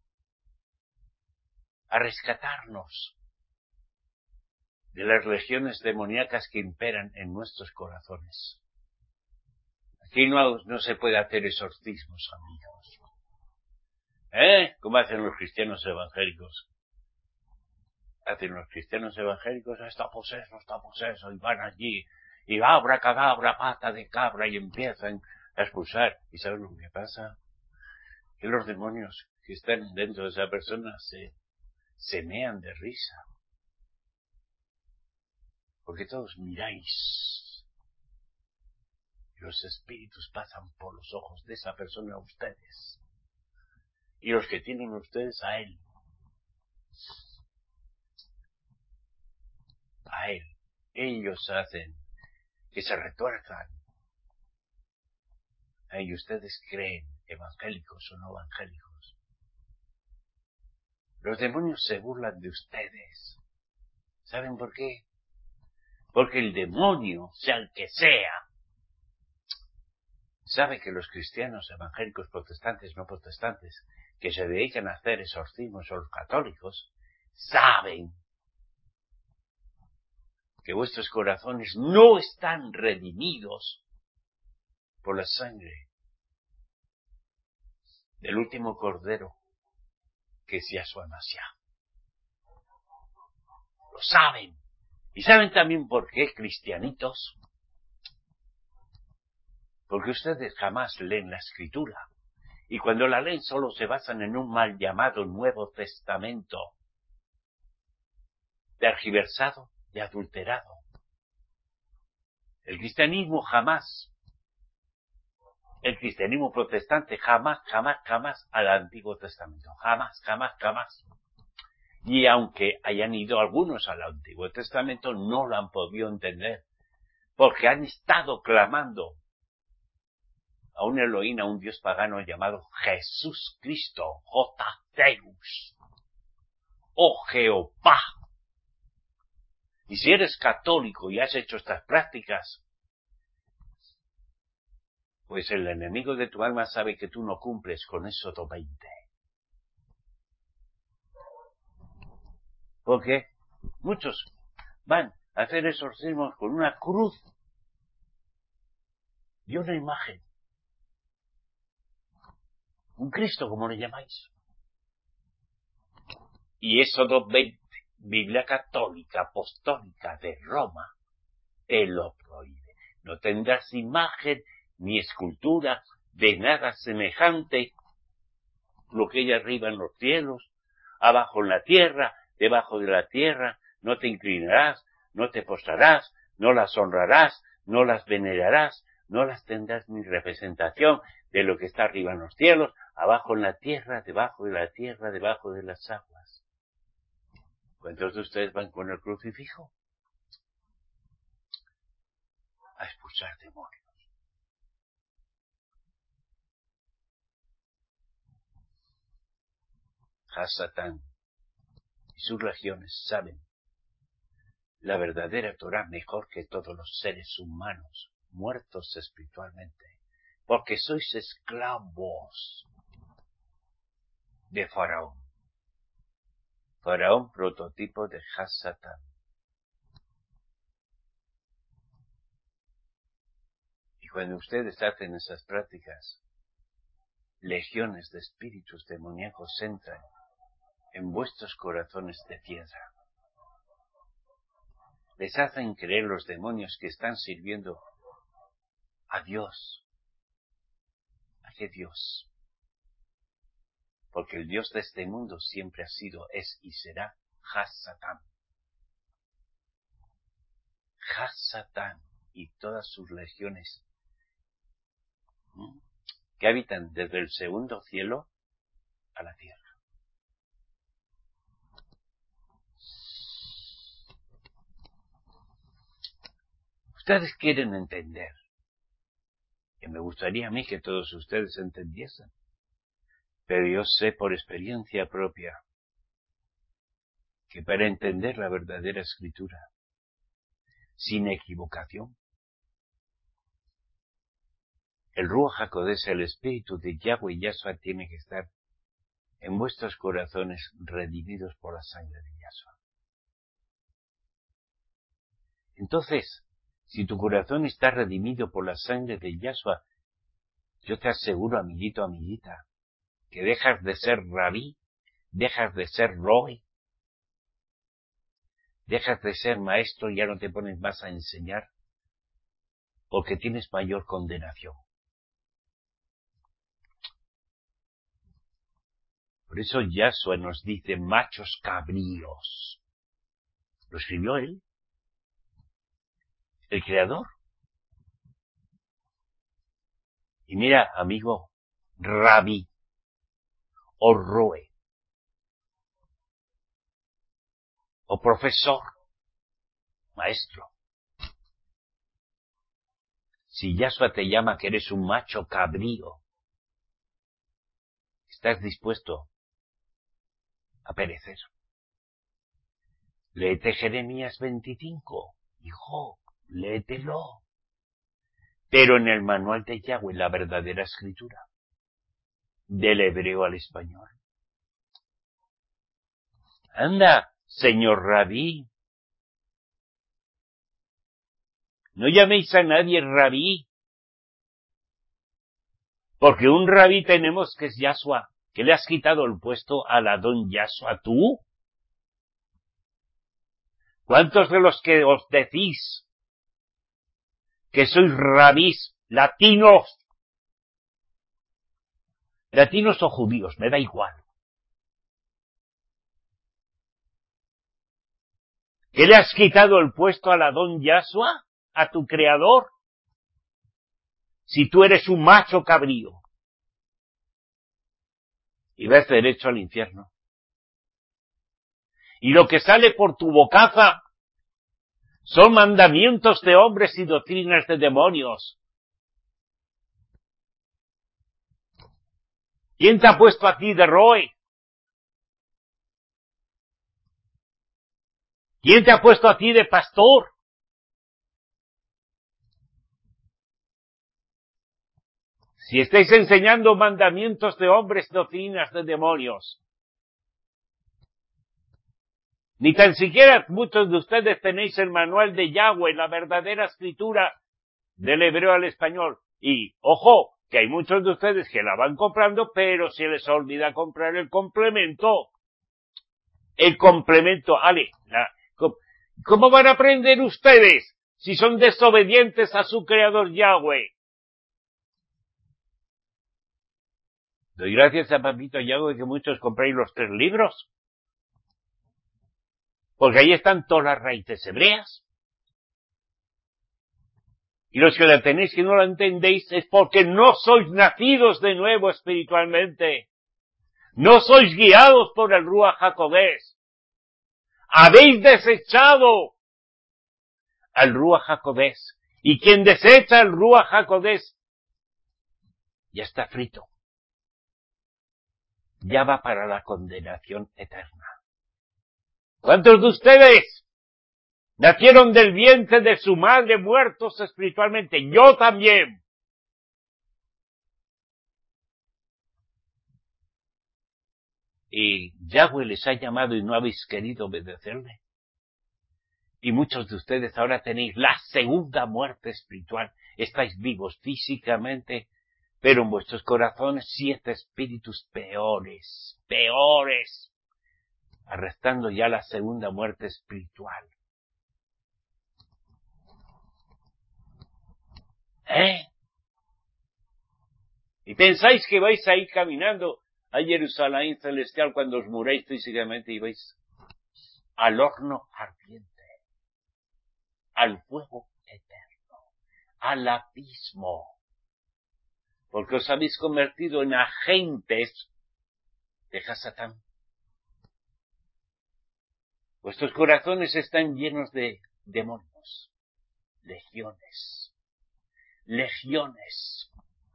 A rescatarnos de las legiones demoníacas que imperan en nuestros corazones. Aquí no, no se puede hacer exorcismos, amigos. ¿Eh? ¿Cómo hacen los cristianos evangélicos? Hacen los cristianos evangélicos, está poseso, está poseso, y van allí, y abra cadabra, pata de cabra, y empiezan a expulsar. ¿Y saben lo que pasa? Que los demonios que están dentro de esa persona se, se mean de risa. Porque todos miráis. Y los espíritus pasan por los ojos de esa persona a ustedes. Y los que tienen ustedes a él. A él. Ellos hacen que se retuerzan. Y ustedes creen, evangélicos o no evangélicos. Los demonios se burlan de ustedes. ¿Saben por qué? Porque el demonio, sea el que sea, sabe que los cristianos, evangélicos, protestantes, no protestantes, que se dedican a hacer exorcismos, o los católicos, saben que vuestros corazones no están redimidos por la sangre del último cordero, que es Yahshua Mashiach. Lo saben. ¿Y saben también por qué, cristianitos? Porque ustedes jamás leen la Escritura. Y cuando la leen solo se basan en un mal llamado Nuevo Testamento, tergiversado y adulterado. El cristianismo jamás, el cristianismo protestante jamás, jamás, jamás al Antiguo Testamento. Jamás, jamás, jamás. Y aunque hayan ido algunos al Antiguo Testamento, no lo han podido entender. Porque han estado clamando a un Elohim, a un Dios pagano llamado Jesús Cristo, J-Zeus, o Jehová. Y si eres católico y has hecho estas prácticas, pues el enemigo de tu alma sabe que tú no cumples con Éxodo veinte. Porque muchos van a hacer exorcismos con una cruz y una imagen. Un Cristo, como le llamáis. Y Éxodo veinte, Biblia Católica Apostólica de Roma, te lo prohíbe. No tendrás imagen ni escultura de nada semejante, lo que hay arriba en los cielos, abajo en la tierra, debajo de la tierra, no te inclinarás, no te postrarás, no las honrarás, no las venerarás, no las tendrás ni representación de lo que está arriba en los cielos, abajo en la tierra, debajo de la tierra, debajo de las aguas. ¿Cuántos de ustedes van con el crucifijo? A expulsar demonios. Hasatán y sus legiones saben la verdadera Torah mejor que todos los seres humanos muertos espiritualmente, porque sois esclavos de Faraón. Faraón, prototipo de Hasatán. Y cuando ustedes hacen esas prácticas, legiones de espíritus demoníacos entran en vuestros corazones de piedra. Les hacen creer los demonios que están sirviendo a Dios. ¿A qué Dios? Porque el Dios de este mundo siempre ha sido, es y será Hasatán. Hasatán y todas sus legiones, ¿sí?, que habitan desde el segundo cielo a la tierra. Ustedes quieren entender, que me gustaría a mí que todos ustedes entendiesen, pero yo sé por experiencia propia que para entender la verdadera Escritura, sin equivocación, el Ruach HaKodesh, el Espíritu de Yahweh y Yahshua, tiene que estar en vuestros corazones redimidos por la sangre de Yahshua. Entonces, si tu corazón está redimido por la sangre de Yahshua, yo te aseguro, amiguito, amiguita, que dejas de ser rabí, dejas de ser roe, dejas de ser maestro y ya no te pones más a enseñar, porque tienes mayor condenación. Por eso Yahshua nos dice machos cabríos. Lo escribió él. el Creador. Y mira, amigo, Rabí, o Roe, o profesor, maestro. Si Yahshua te llama que eres un macho cabrío, estás dispuesto a perecer. Léete Jeremías veinticinco, hijo, léetelo. Pero en el manual de Yahweh, la verdadera escritura, del hebreo al español. Anda, señor Rabí. No llaméis a nadie Rabí. Porque un Rabí tenemos que es Yahshua, que le has quitado el puesto al Adón Yahshua, tú. ¿Cuántos de los que os decís que sois rabís latinos, latinos o judíos, me da igual, que le has quitado el puesto al Adón Yahshua, a tu creador, si tú eres un macho cabrío y ves derecho al infierno? Y lo que sale por tu bocaza son mandamientos de hombres y doctrinas de demonios. ¿Quién te ha puesto a ti de Roe? ¿Quién te ha puesto a ti de pastor? Si estáis enseñando mandamientos de hombres, doctrinas de demonios, ni tan siquiera muchos de ustedes tenéis el manual de Yahweh, la verdadera escritura del hebreo al español. Y, ojo, que hay muchos de ustedes que la van comprando, pero se les olvida comprar el complemento. El complemento, ale, la, ¿cómo van a aprender ustedes si son desobedientes a su creador Yahweh? Doy gracias a Papito Yahweh que muchos compréis los tres libros. Porque ahí están todas las raíces hebreas. Y los que la tenéis que no la entendéis es porque no sois nacidos de nuevo espiritualmente. No sois guiados por el Ruach HaKodesh. Habéis desechado al Ruach HaKodesh. Y quien desecha el Ruach HaKodesh ya está frito. Ya va para la condenación eterna. ¿Cuántos de ustedes nacieron del vientre de su madre muertos espiritualmente? Yo también. Y Yahweh les ha llamado y no habéis querido obedecerle. Y muchos de ustedes ahora tenéis la segunda muerte espiritual. Estáis vivos físicamente, pero en vuestros corazones siete espíritus peores, peores, arrestando ya la segunda muerte espiritual. ¿Eh? ¿Y pensáis que vais a ir caminando a Jerusalén celestial cuando os muréis físicamente y vais al horno ardiente, al fuego eterno, al abismo? Porque os habéis convertido en agentes de Hasatán. Vuestros corazones están llenos de demonios, legiones, legiones.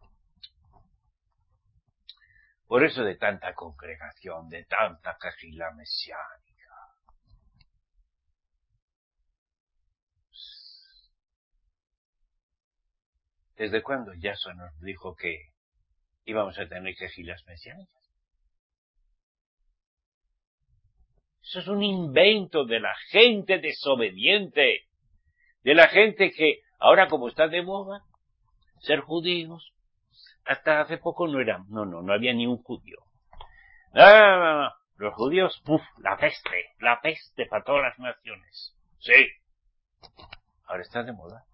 Por eso de tanta congregación, de tanta cajila mesiánica. ¿Desde cuándo Yahshua nos dijo que íbamos a tener cajilas mesiánicas? Eso es un invento de la gente desobediente, de la gente que ahora como está de moda ser judíos, hasta hace poco no eran, no, no, no había ni un judío. No, no, no, no. Los judíos, puf, la peste, la peste para todas las naciones. Sí. Ahora está de moda.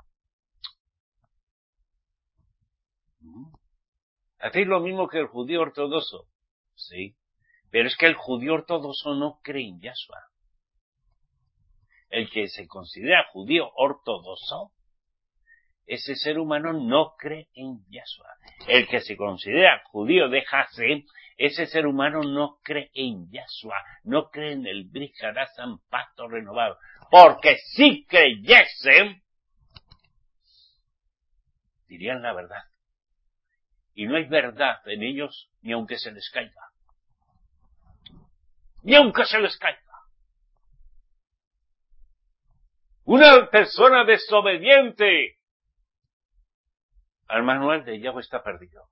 ¿Hacéis lo mismo que el judío ortodoxo? Sí. Pero es que el judío ortodoxo no cree en Yahshua. El que se considera judío ortodoxo ese ser humano no cree en Yahshua. El que se considera judío de Hasem, ese ser humano no cree en Yahshua, no cree en el Brit Hadashah, pacto renovado. Porque si creyesen, dirían la verdad. Y no hay verdad en ellos ni aunque se les caiga. Ni aunque se les caiga. Una persona desobediente al manual de Yahweh está perdido.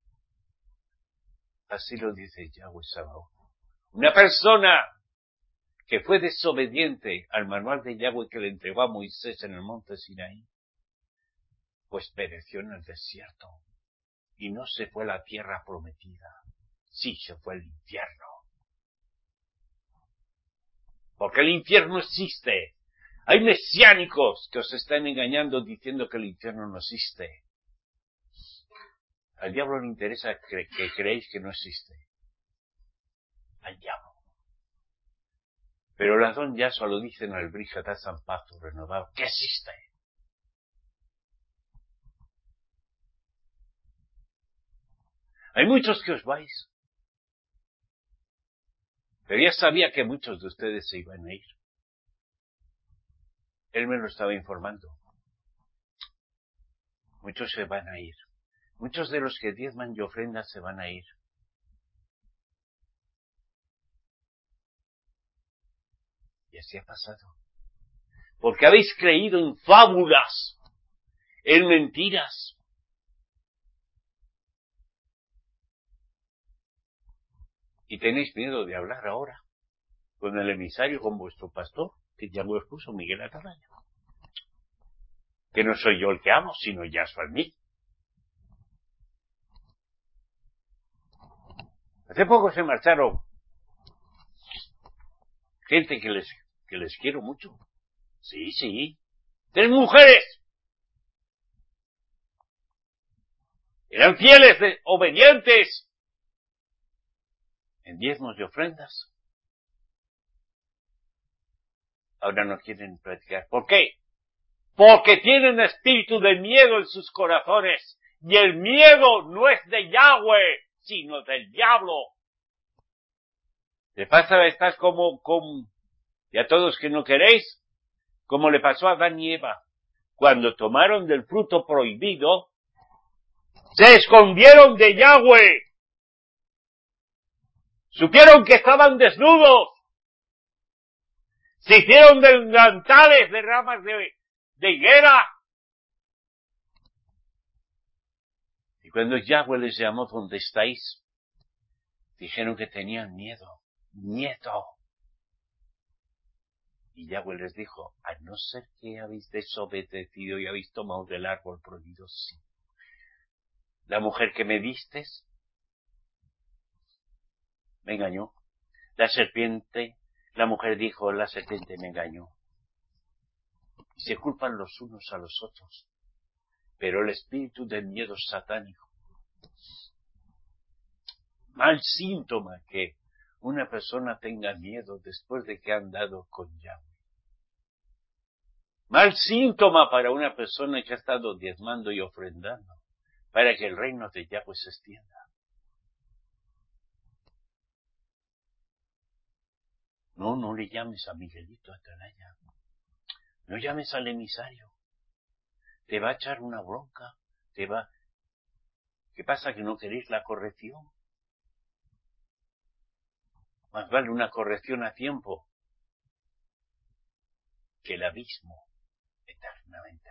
Así lo dice Yahweh Sabaoth. Una persona que fue desobediente al manual de Yahweh que le entregó a Moisés en el monte Sinaí, pues pereció en el desierto y no se fue a la tierra prometida. Sí, se fue al infierno. Porque el infierno existe. Hay mesiánicos que os están engañando diciendo que el infierno no existe. Al diablo le interesa que, que creéis que no existe. Al diablo. Pero el Adón Yahshua lo dicen al Brit Hadashah pacto renovado, que existe. Hay muchos que os vais. Pero ya sabía que muchos de ustedes se iban a ir. Él me lo estaba informando. Muchos se van a ir. Muchos de los que diezman y ofrendan se van a ir. Y así ha pasado. Porque habéis creído en fábulas, en mentiras. Y tenéis miedo de hablar ahora con el emisario, con vuestro pastor, que ya lo expuso Miguel Atalaya. Que no soy yo el que amo, sino Yahshua en mí. Hace poco se marcharon gente que les, que les quiero mucho. Sí, sí. Tres mujeres. Eran fieles, de, obedientes. En diezmos y ofrendas. Ahora no quieren practicar. ¿Por qué? Porque tienen espíritu de miedo en sus corazones. Y el miedo no es de Yahweh, sino del diablo. ¿Te pasa, estás como, como, y a todos que no queréis? Como le pasó a Adán y Eva. Cuando tomaron del fruto prohibido, se escondieron de Yahweh. Supieron que estaban desnudos. Se hicieron delantales de ramas de, de higuera. Y cuando Yahweh les llamó, ¿dónde estáis? Dijeron que tenían miedo. Miedo. Y Yahweh les dijo, a no ser que habéis desobedecido y habéis tomado del árbol prohibido, sí. La mujer que me distes me engañó. La serpiente, la mujer dijo, la serpiente me engañó. Y se culpan los unos a los otros. Pero el espíritu del miedo satánico. Mal síntoma que una persona tenga miedo después de que ha andado con Yahweh. Mal síntoma para una persona que ha estado diezmando y ofrendando para que el reino de Yahweh se extienda. No, no le llames a Miguelito Atalaya. No llames al emisario. Te va a echar una bronca. Te va... ¿Qué pasa, que no queréis la corrección? Más vale una corrección a tiempo que el abismo eternamente.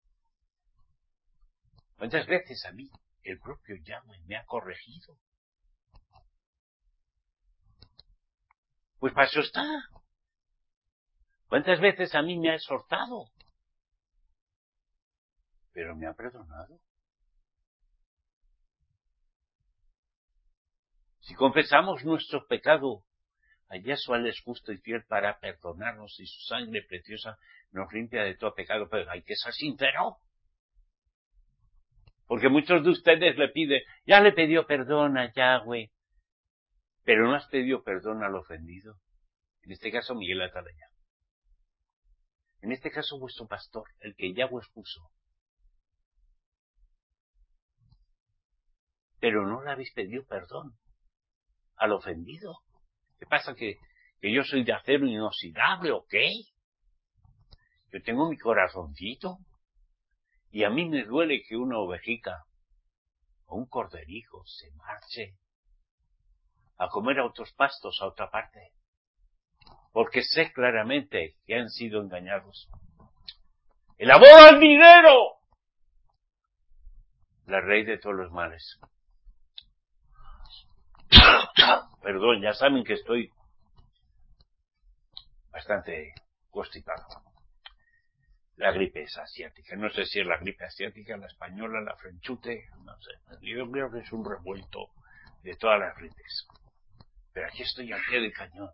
¿Cuántas veces a mí el propio Yahweh me ha corregido? Pues para eso está. ¿Cuántas veces a mí me ha exhortado? Pero me ha perdonado. Si confesamos nuestro pecado, a Yahshua es justo y fiel para perdonarnos y su sangre preciosa nos limpia de todo pecado, pero hay que ser sincero. Porque muchos de ustedes le piden, ya le pidió perdón a Yahweh, pero no has pedido perdón al ofendido. En este caso Miguel Atalaya. En este caso vuestro pastor, el que Yahweh puso. pero no le habéis pedido perdón al ofendido. ¿Qué pasa? ¿Que, que yo soy de acero inoxidable o qué? Yo tengo mi corazoncito y a mí me duele que una ovejica o un corderico se marche a comer a otros pastos, a otra parte, porque sé claramente que han sido engañados. ¡El amor al dinero! La raíz de todos los males. Perdón, ya saben que estoy bastante constipado. La gripe es asiática. No sé si es la gripe asiática, la española, la frenchute, no sé. Yo creo que es un revuelto de todas las gripes. Pero aquí estoy al pie del cañón.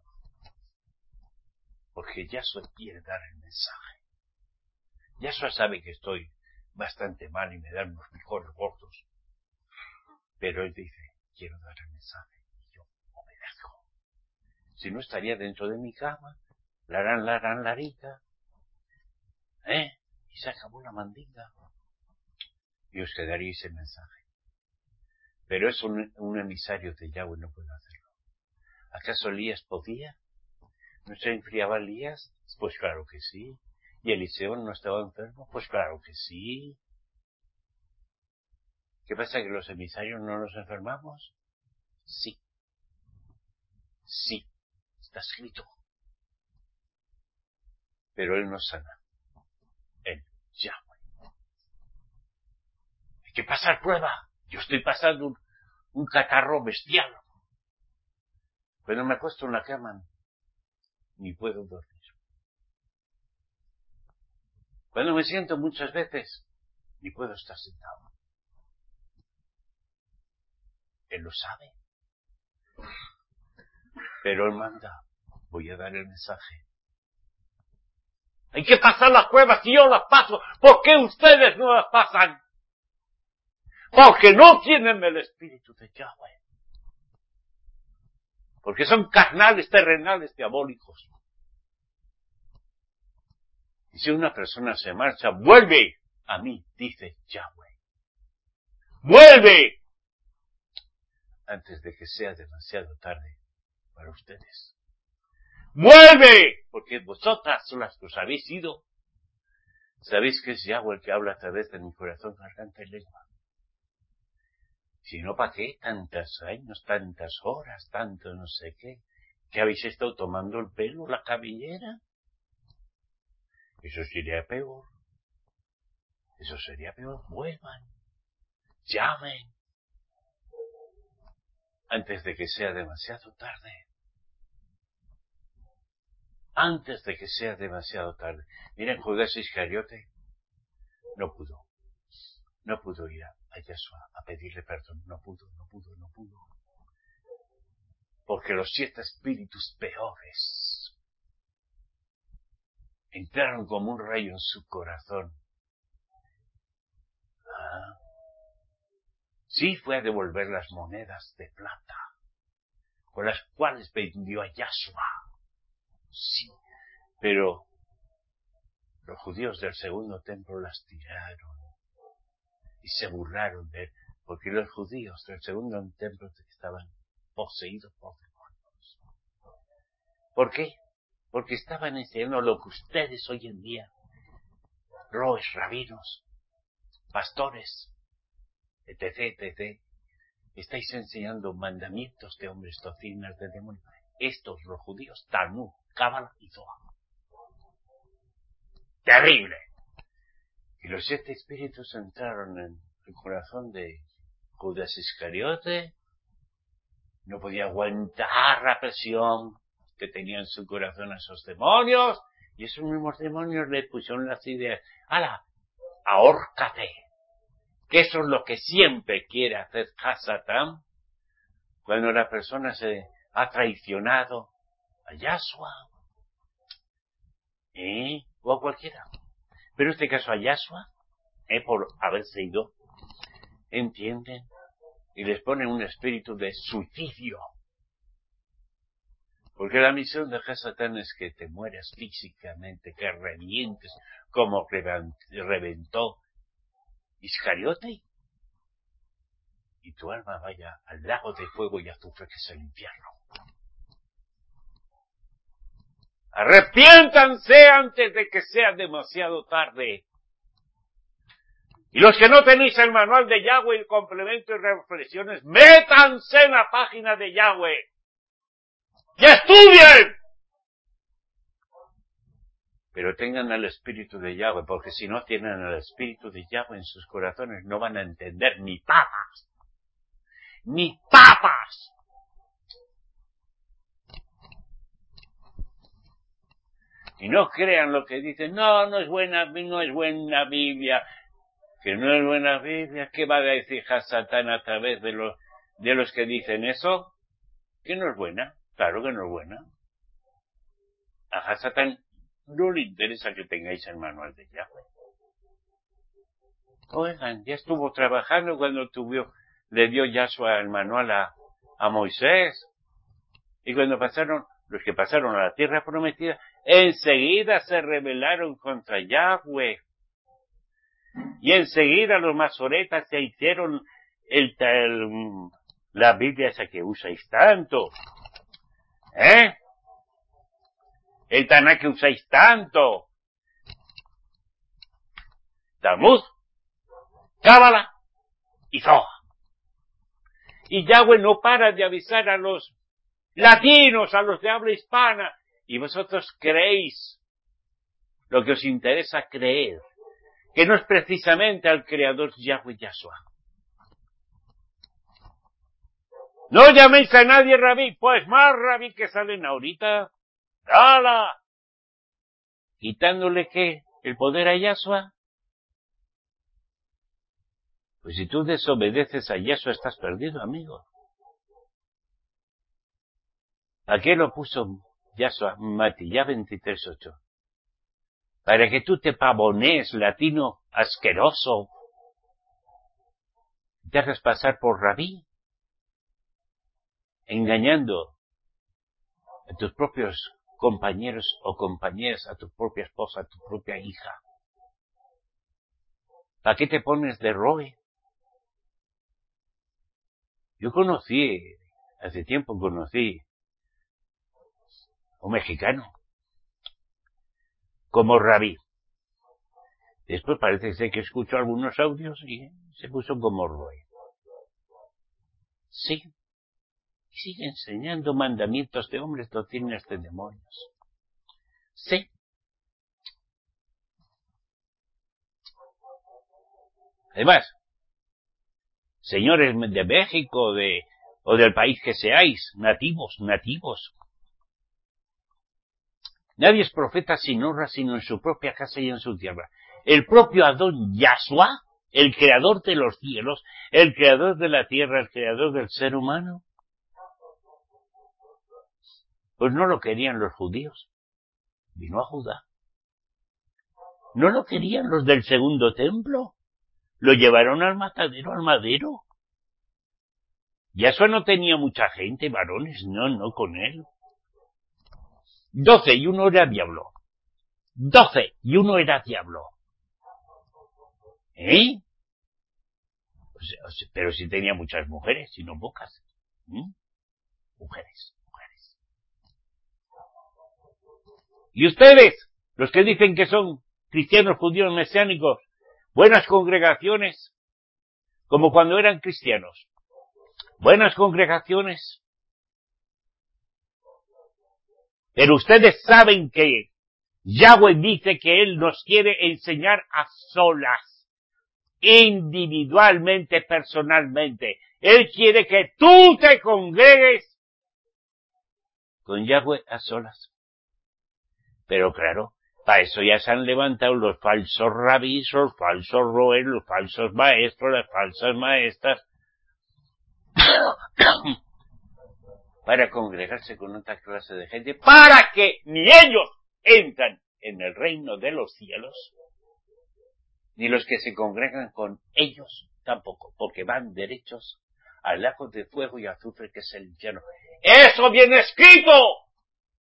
Porque Yahshua quiere dar el mensaje. Yahshua sabe que estoy bastante mal y me dan unos mejores gordos. Pero él dice, quiero dar el mensaje. Y yo obedezco. Si no, estaría dentro de mi cama, larán, larán, larita, ¿eh? Y se acabó la mandinga. Y os quedaríais el mensaje. Pero es un, un emisario de Yahweh, no puede hacerlo. ¿Acaso Elías podía? ¿No se enfriaba Elías? Pues claro que sí. ¿Y Eliseo no estaba enfermo? Pues claro que sí. ¿Qué pasa, que los emisarios no nos enfermamos? Sí. Sí. Está escrito. Pero él nos sana. Él, Yahweh. Hay que pasar prueba. Yo estoy pasando un, un catarro bestial. Cuando me acuesto en la cama, ni puedo dormir. Cuando me siento muchas veces, ni puedo estar sentado. Él lo sabe. Pero él manda. Voy a dar el mensaje. Hay que pasar las pruebas y yo las paso. ¿Por qué ustedes no las pasan? Porque no tienen el espíritu de Yahweh. Porque son carnales, terrenales, diabólicos. Y si una persona se marcha, vuelve a mí, dice Yahweh. ¡Vuelve! Antes de que sea demasiado tarde para ustedes. ¡Vuelve! Porque vosotras son las que os habéis ido. Sabéis que es Yahweh el que habla a través de mi corazón, garganta y lengua. Si no, ¿para qué? Tantos años, tantas horas, tanto no sé qué. ¿Qué habéis estado tomando el pelo, la cabellera? Eso sería peor. Eso sería peor. Vuelvan. Llamen. Antes de que sea demasiado tarde. Antes de que sea demasiado tarde. Miren, Judas Iscariote no pudo. No pudo ir a, a Yahshua a pedirle perdón. No pudo, no pudo, no pudo. Porque los siete espíritus peores entraron como un rayo en su corazón. Ah. Sí, fue a devolver las monedas de plata con las cuales vendió a Yahshua. Sí, pero los judíos del segundo templo las tiraron y se burlaron de él, porque los judíos del segundo templo estaban poseídos por demonios. ¿Por qué? Porque estaban enseñando lo que ustedes hoy en día, roes, rabinos, pastores, etc, etc, estáis enseñando mandamientos de hombres, doctrinas de demonios. Estos, los judíos, Talmud, Cábala y Zohar. ¡Terrible! Y los siete espíritus entraron en el corazón de Judas Iscariote. No podía aguantar la presión que tenía en su corazón a esos demonios. Y esos mismos demonios le pusieron las ideas. ¡Hala! ¡Ahórcate! Que eso es lo que siempre quiere hacer Hasatán cuando la persona se ha traicionado a Yahshua. ¿Eh? O a cualquiera. Pero en este caso a Yahshua, ¿eh? Por haberse ido, ¿entienden? Y les ponen un espíritu de suicidio. Porque la misión de Hasatán es que te mueras físicamente, que revientes como reventó Iscariote. y tu alma vaya al lago de fuego y azufre que es el infierno. Arrepiéntanse antes de que sea demasiado tarde. Y los que no tenéis el manual de Yahweh, el complemento y reflexiones, métanse en la página de Yahweh y estudien. Pero tengan el espíritu de Yahweh, porque si no tienen el espíritu de Yahweh en sus corazones, no van a entender ni papas. Ni papas. Y no crean lo que dicen, no, no es buena, no es buena Biblia, que no es buena Biblia. ¿Qué va a decir Hasatán a través de los, de los que dicen eso? Que no es buena, claro que no es buena. A Hasatán no le interesa que tengáis el manual de Yahweh. Oigan, ya estuvo trabajando cuando tuvo, le dio Yahshua el manual a, a Moisés. Y cuando pasaron, los que pasaron a la tierra prometida, enseguida se rebelaron contra Yahweh. Y enseguida los masoretas se hicieron el, el, la Biblia esa que usáis tanto. ¿Eh? El Taná que usáis tanto. Talmud, Cábala y Zohar. Y Yahweh no para de avisar a los latinos, a los de habla hispana. Y vosotros creéis lo que os interesa creer, que no es precisamente al Creador Yahweh Yahshua. No llaméis a nadie rabí, pues más rabí que salen ahorita. ¡Hala! ¿Quitándole qué? ¿El poder a Yahshua? Pues si tú desobedeces a Yahshua estás perdido, amigo. ¿A qué lo puso Yahshua? Matilla veintitrés ocho. Para que tú te pavonees, latino asqueroso, te hagas pasar por rabí, engañando a tus propios compañeros o compañeras, a tu propia esposa, a tu propia hija. ¿Para qué te pones de roe? Yo conocí, hace tiempo conocí un mexicano como rabí. Después parece ser que escuchó algunos audios y se puso como roe. Sí. Sigue enseñando mandamientos de hombres, doctrinas de demonios. Sí. Además, señores de México de, o del país que seáis, nativos, nativos. Nadie es profeta sin honra, sino en su propia casa y en su tierra. El propio Adón Yahshua, el creador de los cielos, el creador de la tierra, el creador del ser humano, pues no lo querían los judíos. Vino a Judá. No lo querían los del segundo templo. Lo llevaron al matadero, al madero. Yahshua no tenía mucha gente, varones, no, no con él. Doce y uno era diablo. Doce y uno era diablo. ¿Eh? O sea, o sea, pero sí tenía muchas mujeres, y no pocas. ¿Mm? Mujeres, mujeres. Y ustedes, los que dicen que son cristianos, judíos, mesiánicos, buenas congregaciones, como cuando eran cristianos. Buenas congregaciones. Pero ustedes saben que Yahweh dice que Él nos quiere enseñar a solas, individualmente, personalmente. Él quiere que tú te congregues con Yahweh a solas. Pero claro, para eso ya se han levantado los falsos rabís, los falsos roes, los falsos maestros, las falsas maestras, para congregarse con otra clase de gente, para que ni ellos entran en el reino de los cielos, ni los que se congregan con ellos tampoco, porque van derechos al lago de fuego y azufre que es el infierno. ¡Eso viene escrito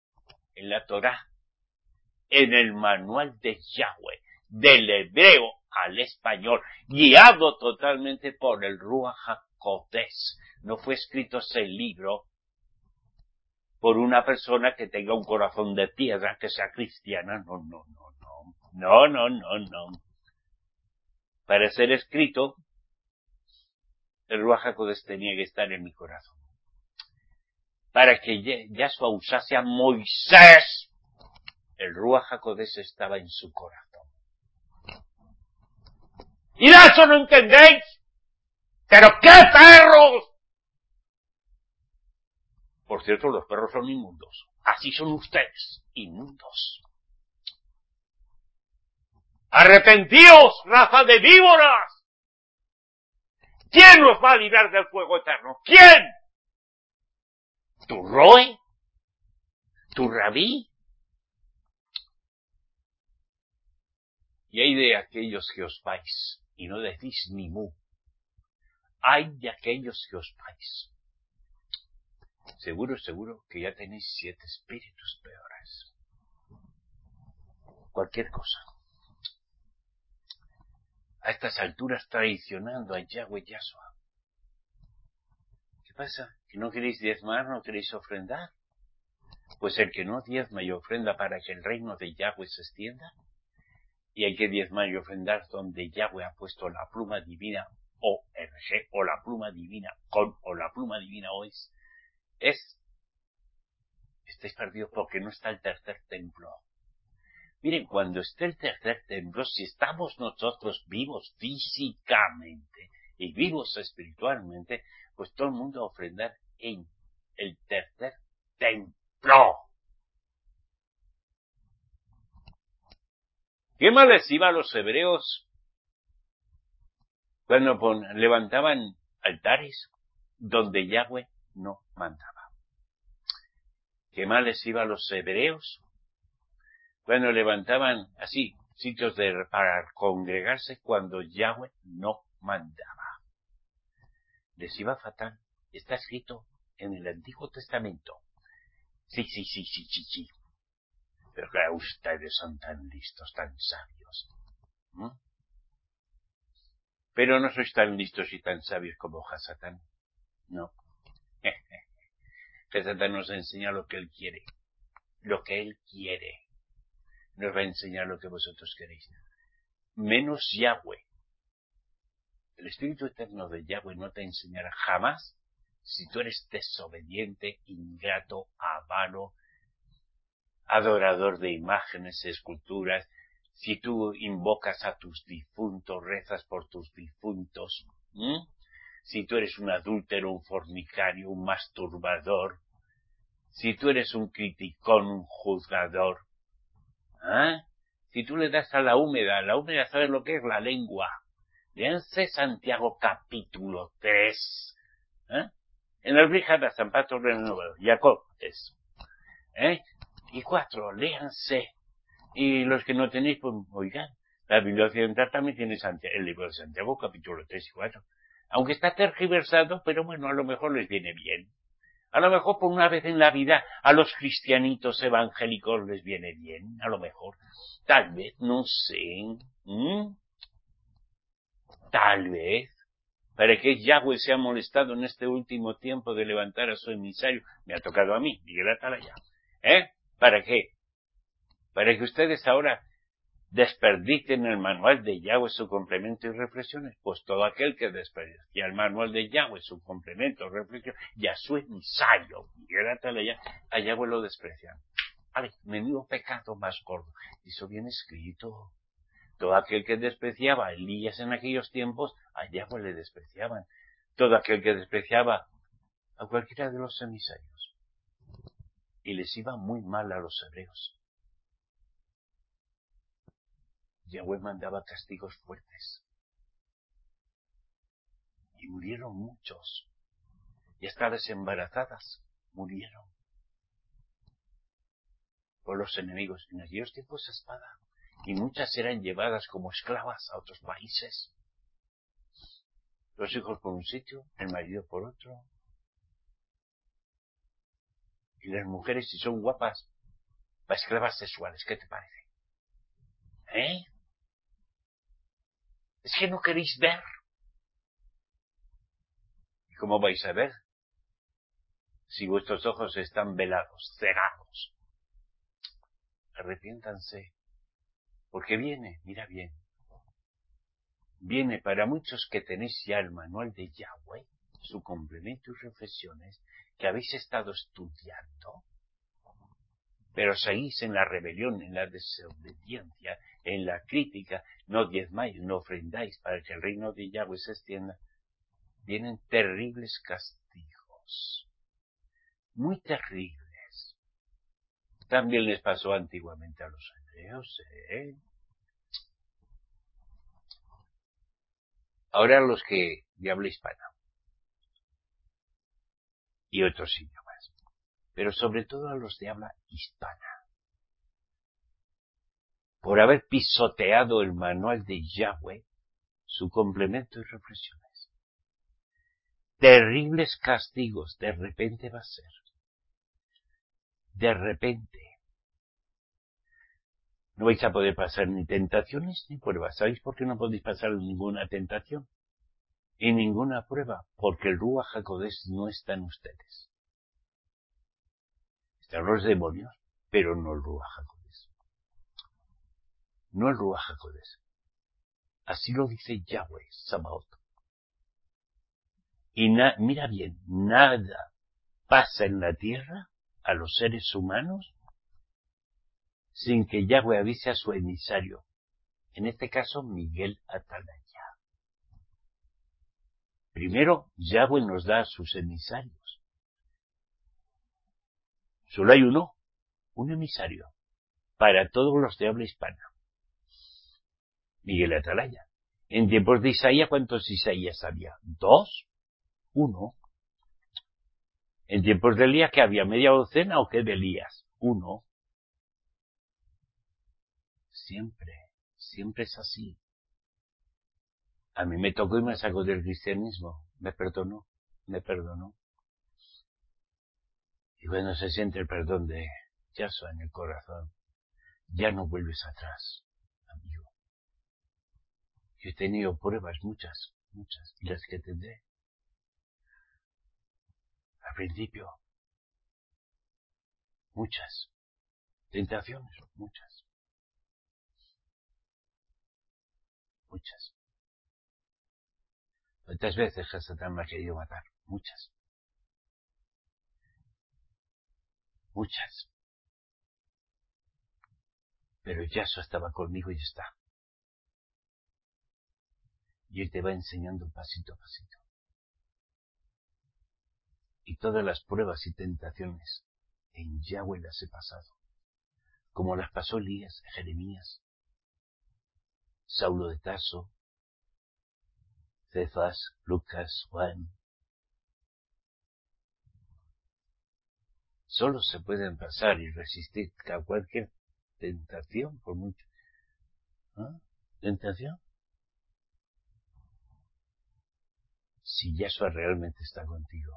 en la Torá, en el manual de Yahweh, del hebreo al español, guiado totalmente por el Ruach HaKodesh. No fue escrito ese libro por una persona que tenga un corazón de piedra, que sea cristiana. No, no, no, no. No, no, no, no. Para ser escrito, el Ruach HaKodesh tenía que estar en mi corazón. Para que Yahshua usase a Moisés, el Ruach HaKodesh estaba en su corazón. ¿Y de eso no entendéis? ¡Pero qué perros! Por cierto, los perros son inmundos. Así son ustedes, inmundos. ¡Arrepentíos, raza de víboras! ¿Quién nos va a librar del fuego eterno? ¿Quién? ¿Tu Roe? ¿Tu Rabí? Y hay de aquellos que os vais, y no decís ni mu. Hay de aquellos que os vais. Seguro, seguro que ya tenéis siete espíritus peores. Cualquier cosa. A estas alturas traicionando a Yahweh Yahshua. ¿Qué pasa? ¿Que no queréis diezmar, no queréis ofrendar? Pues el que no diezma y ofrenda para que el reino de Yahweh se extienda, y hay que diezmar y ofrendar donde Yahweh ha puesto la pluma divina O R G, o la pluma divina con, o la pluma divina O es, es, estáis perdidos porque no está el tercer templo. Miren, cuando esté el tercer templo, si estamos nosotros vivos físicamente y vivos espiritualmente, pues todo el mundo va a ofrendar en el tercer templo. ¿Qué mal les iba a los hebreos cuando pon, levantaban altares donde Yahweh no mandaba? ¿Qué mal les iba a los hebreos cuando levantaban así sitios de, para congregarse cuando Yahweh no mandaba? Les iba fatal. Está escrito en el Antiguo Testamento. Sí, sí, sí, sí, sí, sí. Pero claro, ustedes son tan listos, tan sabios. ¿Mm? Pero no sois tan listos y tan sabios como Hasatán. No. Hasatán nos enseña lo que él quiere. Lo que él quiere. Nos va a enseñar lo que vosotros queréis. Menos Yahweh. El Espíritu Eterno de Yahweh no te enseñará jamás si tú eres desobediente, ingrato, avaro, adorador de imágenes, esculturas, si tú invocas a tus difuntos, rezas por tus difuntos, ¿m? Si tú eres un adúltero, un fornicario, un masturbador, si tú eres un criticón, un juzgador, ¿eh? Si tú le das a la húmeda, la húmeda sabe lo que es la lengua. Léanse Santiago capítulo tres, ¿eh? En el Bríjada San Pato Renovado, Jacob es, ¿eh? Y cuatro, léanse. Y los que no tenéis, pues oigan, la Biblia Occidental también tiene Santiago, el libro de Santiago, capítulo tres y cuatro. Aunque está tergiversado, pero bueno, a lo mejor les viene bien. A lo mejor por una vez en la vida a los cristianitos evangélicos les viene bien, a lo mejor. Tal vez, no sé. ¿Mm? Tal vez. Para que Yahweh se ha molestado en este último tiempo de levantar a su emisario. Me ha tocado a mí, Miguel Atalaya. ¿Eh? ¿Para qué? Para que ustedes ahora desperdicien el manual de Yahweh, su complemento y reflexiones. Pues todo aquel que desperdicia el manual de Yahweh, su complemento, reflexión, y a su emisario, Miguel Atalaya, a Yahweh lo desprecian. Vale, menudo pecado más gordo. Eso viene escrito. Todo aquel que despreciaba a Elías en aquellos tiempos, a Yahweh le despreciaban. Todo aquel que despreciaba a cualquiera de los emisarios. Y les iba muy mal a los hebreos. Yahweh mandaba castigos fuertes. Y murieron muchos. Y hasta las embarazadas murieron. Por los enemigos. En aquellos tiempos espada. Y muchas eran llevadas como esclavas a otros países. Los hijos por un sitio, el marido por otro. Y las mujeres, si son guapas, para esclavas sexuales, ¿qué te parece? ¿Eh? Es que no queréis ver. ¿Y cómo vais a ver? Si vuestros ojos están velados, cegados. Arrepiéntanse. Porque viene, mira bien. Viene para muchos que tenéis ya el manual de Yahweh, su complemento y reflexiones, que habéis estado estudiando, pero seguís en la rebelión, en la desobediencia, en la crítica, no diezmáis, no ofrendáis para que el reino de Yahweh se extienda. Vienen terribles castigos, muy terribles. También les pasó antiguamente a los hebreos, ¿eh? Ahora los que de habla hispana y otros idiomas, pero sobre todo a los de habla hispana, por haber pisoteado el manual de Yahweh, su complemento y reflexiones. Terribles castigos de repente va a ser. De repente. No vais a poder pasar ni tentaciones ni pruebas. ¿Sabéis por qué no podéis pasar ninguna tentación? Y ninguna prueba, porque el Ruach HaKodesh no está en ustedes. Están los demonios, pero no el Ruach HaKodesh. No el Ruach HaKodesh. Así lo dice Yahweh, Sabaoth. Y na, mira bien, nada pasa en la tierra a los seres humanos sin que Yahweh avise a su emisario. En este caso, Miguel Atalaya. Primero, Yahweh nos da a sus emisarios. Solo hay uno, un emisario, para todos los de habla hispana. Miguel Atalaya. En tiempos de Isaías, ¿cuántos Isaías había? ¿Dos? Uno. En tiempos de Elías, ¿que había? ¿Media docena o qué de Elías? Uno. Siempre, siempre es así. A mí me tocó y me sacó del cristianismo. Me perdonó, me perdonó. Y cuando se siente el perdón de Yahshua en el corazón, ya no vuelves atrás, amigo. Yo he tenido pruebas, muchas, muchas, y las que tendré. Al principio, muchas. Tentaciones, muchas. Muchas. ¿Cuántas veces Satán me ha querido matar? Muchas. Muchas. Pero Yahshua estaba conmigo y está. Y Él te va enseñando pasito a pasito. Y todas las pruebas y tentaciones en Yahweh las he pasado. Como las pasó Elías, Jeremías, Saulo de Tarso, Cefas, Lucas, Juan. Solo se pueden pasar y resistir a cualquier tentación, por mucho. ¿Ah? ¿Tentación? Si Yahshua realmente está contigo.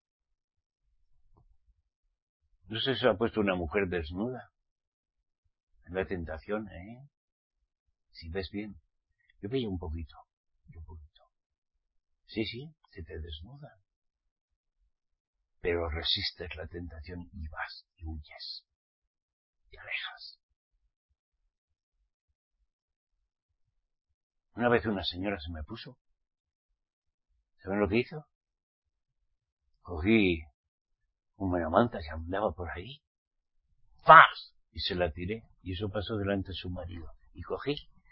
No sé si se ha puesto una mujer desnuda en la tentación, ¿eh? Si ves bien. Yo veía un poquito, un poquito. Sí, sí, se te desnuda. Pero resistes la tentación y vas, y huyes, y alejas. Una vez una señora se me puso. ¿Saben lo que hizo? Cogí una manta que andaba por ahí. ¡Fas! Y se la tiré. Y eso pasó delante de su marido. Y cogí.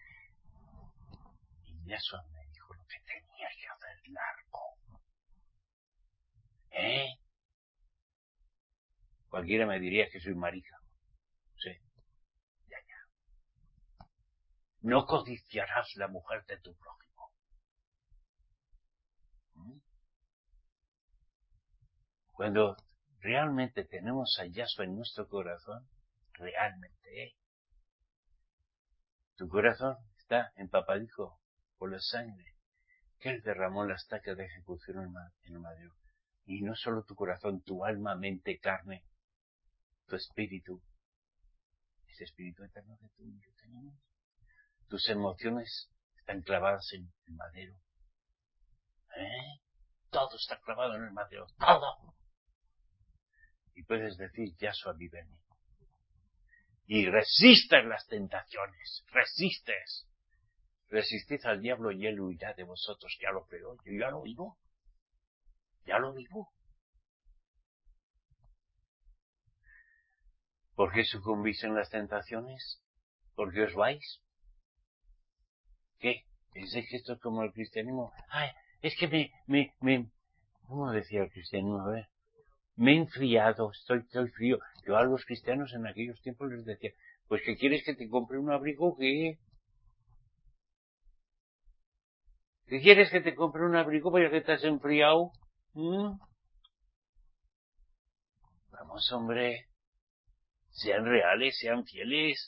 Y eso me dijo lo que tenía que hacer largo. ¿Eh? Cualquiera me diría que soy marica. Sí. Ya, ya. No codiciarás la mujer de tu prójimo. ¿Mm? Cuando realmente tenemos a Yahshua en nuestro corazón, realmente, ¿eh? Tu corazón está empapadico por la sangre que Él derramó en la estaca de ejecución en el madero. Y no solo tu corazón, tu alma, mente, carne, tu espíritu, ese espíritu eterno que tú y yo tenemos. Tus emociones están clavadas en el madero. ¿Eh? Todo está clavado en el madero, todo. Y puedes decir, Yahshua vive en mí. Y resistes las tentaciones, resistes. Resistid al diablo y él huirá de vosotros. Ya lo creo, yo ya lo vivo. Ya lo vivo. ¿Por qué sucumbís en las tentaciones? ¿Por qué os vais? ¿Qué? ¿Pensáis que esto es como el cristianismo? Ay, es que me, me, me, ¿cómo decía el cristianismo? A ver, me he enfriado, estoy, estoy frío. Yo a los cristianos en aquellos tiempos les decía, pues ¿qué quieres que te compre un abrigo? ¿Qué? ¿Qué quieres que te compre un abrigo para que estás enfriado? ¿Mm? Vamos, hombre, sean reales, sean fieles.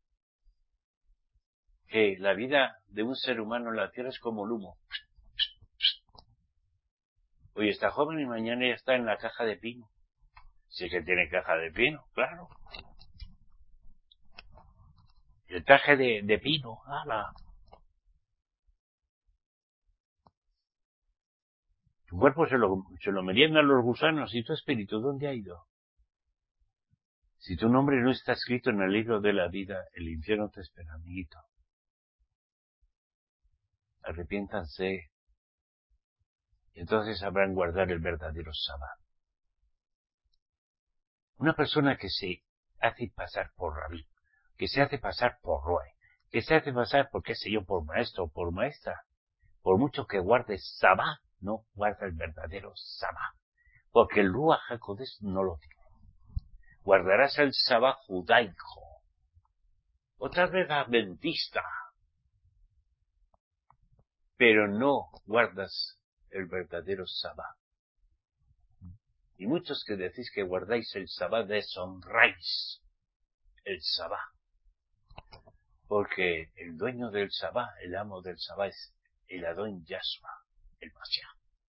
Que la vida de un ser humano en la tierra es como el humo. Hoy está joven y mañana ya está en la caja de pino. Si es que tiene caja de pino, claro. Y el traje de, de pino, ¡hala! Tu cuerpo se lo, se lo meriendan los gusanos. ¿Y tu espíritu dónde ha ido? Si tu nombre no está escrito en el libro de la vida, el infierno te espera, amiguito. Arrepiéntanse. Y entonces sabrán guardar el verdadero Sabbat. Una persona que se hace pasar por rabí, que se hace pasar por roe, que se hace pasar por, qué sé yo, por maestro o por maestra, por mucho que guarde Sabbat, no guarda el verdadero Sabbat. Porque el Ruach HaKodesh no lo tiene. Guardarás el Sabbat judaico, otra vez adventista, pero no guardas el verdadero Sabbat. Y muchos que decís que guardáis el Sabbat deshonráis el Sabbat. Porque el dueño del Sabbat, el amo del Sabbat es el Adón Yahshua, el Mashiach.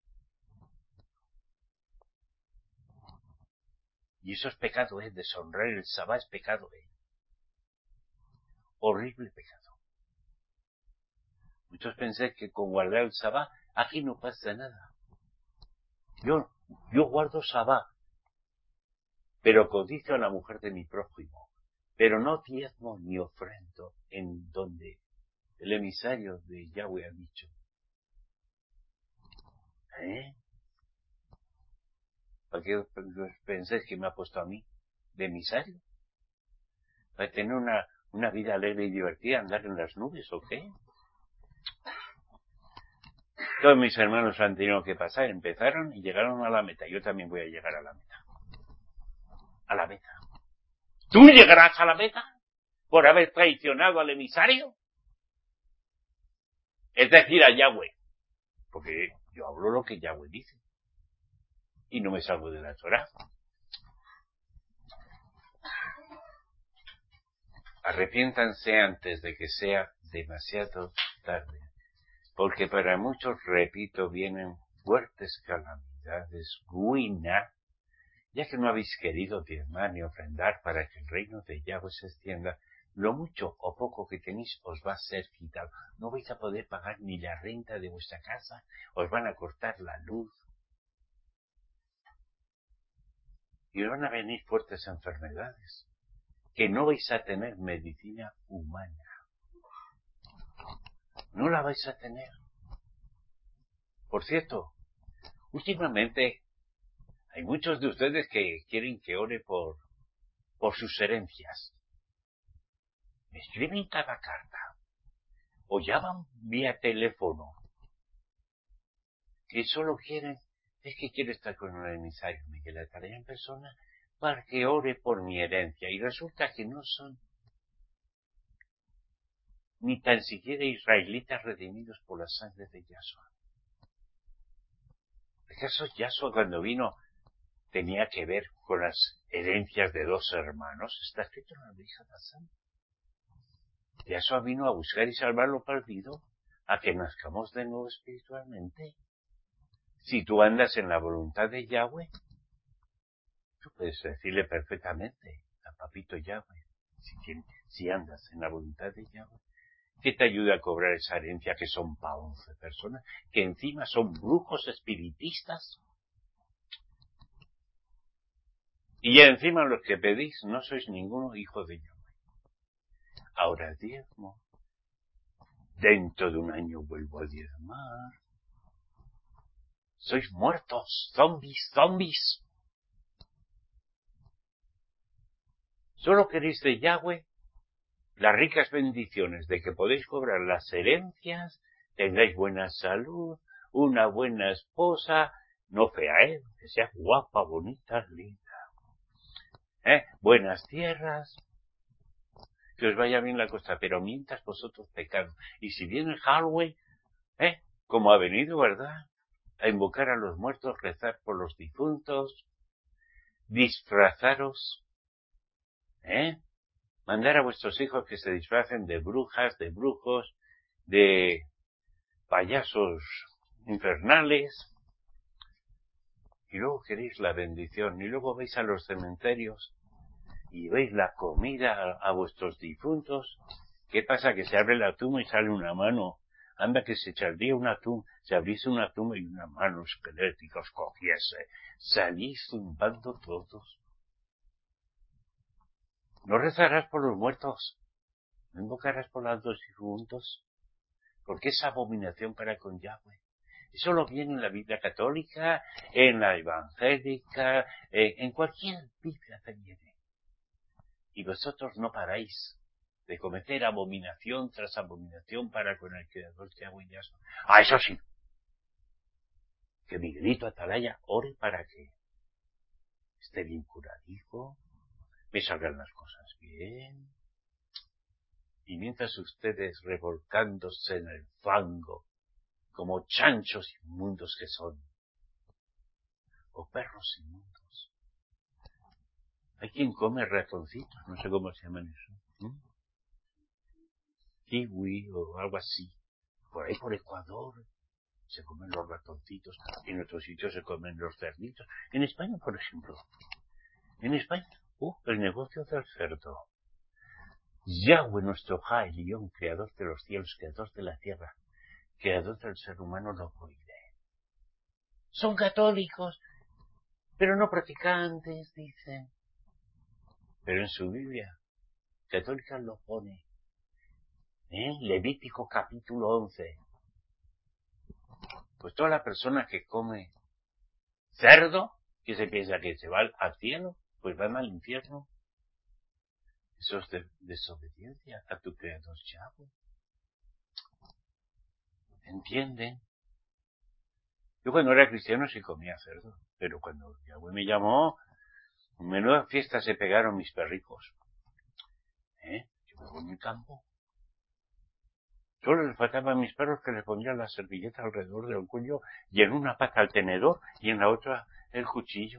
Y eso es pecado, ¿eh? Deshonrar el Sabbat es pecado, ¿eh? Horrible pecado. Muchos pensáis que con guardar el Sabbat, aquí no pasa nada. Yo, yo guardo Sabbat, pero codicio a la mujer de mi prójimo, pero no diezmo ni ofrendo en donde el emisario de Yahweh ha dicho. ¿Eh? ¿Para qué pensáis que me ha puesto a mí de emisario? ¿Para tener una, una vida alegre y divertida, andar en las nubes o qué? Todos mis hermanos han tenido que pasar, empezaron y llegaron a la meta. Yo también voy a llegar a la meta. A la meta. ¿Tú llegarás a la meta por haber traicionado al emisario? Es decir, a Yahweh. Porque yo hablo lo que Yahweh dice. Y no me salgo de la Torá. Arrepiéntanse antes de que sea demasiado tarde. Porque para muchos, repito, vienen fuertes calamidades, ruina, ya que no habéis querido diezmar ni ofrendar para que el reino de Yahweh se extienda. Lo mucho o poco que tenéis os va a ser quitado. No vais a poder pagar ni la renta de vuestra casa, os van a cortar la luz. Y os van a venir fuertes enfermedades, que no vais a tener medicina humana. No la vais a tener. Por cierto, últimamente hay muchos de ustedes que quieren que ore por, por sus herencias. Me escriben cada carta, o llaman vía teléfono, que solo quieren, es que quiero estar con el emisario Miguel Atalaya en persona para que ore por mi herencia. Y resulta que no son ni tan siquiera israelitas redimidos por la sangre de Yahshua. ¿Acaso Yahshua cuando vino tenía que ver con las herencias de dos hermanos? Está escrito en la Biblia Santa. Yahshua vino a buscar y salvar lo perdido, a que nazcamos de nuevo espiritualmente. Si tú andas en la voluntad de Yahweh, tú puedes decirle perfectamente a papito Yahweh, si, tiene, si andas en la voluntad de Yahweh, que te ayude a cobrar esa herencia que son para once personas, que encima son brujos espiritistas. Y encima los que pedís no sois ninguno hijo de Yahweh. Ahora diezmo. Dentro de un año vuelvo a diezmar. Sois muertos, zombies, zombies. Solo queréis de Yahweh las ricas bendiciones de que podéis cobrar las herencias, tengáis buena salud, una buena esposa, no fea, ¿eh? Que sea guapa, bonita, linda. ¿Eh? Buenas tierras, que os vaya bien la cosa, pero mientras vosotros pecad. Y si viene Halloween, ¿eh? Como ha venido, ¿verdad? A invocar a los muertos, rezar por los difuntos, disfrazaros, ¿eh? Mandar a vuestros hijos que se disfracen de brujas, de brujos, de payasos infernales, y luego queréis la bendición, y luego vais a los cementerios y veis la comida a, a vuestros difuntos. ¿Qué pasa? Que se abre la tumba y sale una mano. Anda que se echaría una tumba, se abriese una tumba y una mano esquelética os cogiese. Salís zumbando todos. No rezarás por los muertos, no invocarás por los difuntos, porque es abominación para con Yahweh. Eso lo viene en la Biblia católica, en la evangélica, eh, en cualquier Biblia te viene. Y vosotros no paráis de cometer abominación tras abominación para con el Creador Yahweh Yahshua. Ah, eso sí, que Miguelito Atalaya ore para que esté bien curadizo, me salgan las cosas bien. Y mientras ustedes revolcándose en el fango, como chanchos inmundos que son, o perros inmundos. Hay quien come ratoncitos, no sé cómo se llaman eso. ¿Mm? Kiwi o algo así. Por ahí por Ecuador se comen los ratoncitos, en otros sitios se comen los cerditos. En España, por ejemplo, en España, uh, el negocio del cerdo. Yahweh, nuestro Jai León, creador de los cielos, creador de la tierra, creador del ser humano, lo prohíbe. Son católicos, pero no practicantes, dicen. Pero en su Biblia católica lo pone. ¿Eh? Levítico capítulo once. Pues toda la persona que come cerdo, que se piensa que se va al cielo, pues va al infierno. Eso es de, desobediencia a tu creador Yahweh. ¿Entienden? Yo cuando era cristiano sí comía cerdo, pero cuando Yahweh me llamó, menuda fiesta se pegaron mis perricos. ¿Eh? Yo me voy en mi campo. Solo les faltaba a mis perros que les pondrían la servilleta alrededor del cuello y en una pata el tenedor y en la otra el cuchillo.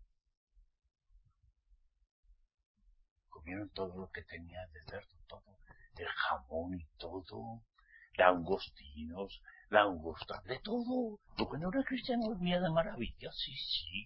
Comieron todo lo que tenía de cerdo, todo, el jamón y todo, langostinos, langostas, de todo. Yo cuando era cristiano vivía de maravilla, sí, sí.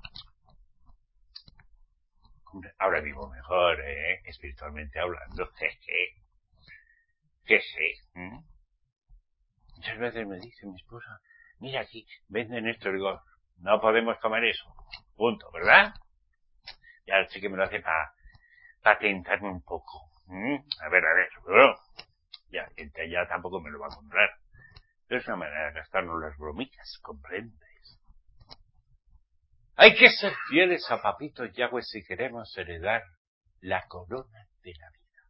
Ahora vivo mejor, ¿eh? Espiritualmente hablando, jeje. ¿Qué sé? ¿Mm? Muchas veces me dice mi esposa, mira aquí, venden esto, y digo, no podemos comer eso, punto, ¿verdad? Ya sé que me lo hace para pa tentarme un poco. ¿Mm? A ver, a ver, ¿no? Ya, gente ya tampoco me lo va a comprar. Pero es una manera de gastarnos las bromitas, ¿comprendes? Hay que ser fieles a Papito Yahweh si queremos heredar la corona de la vida.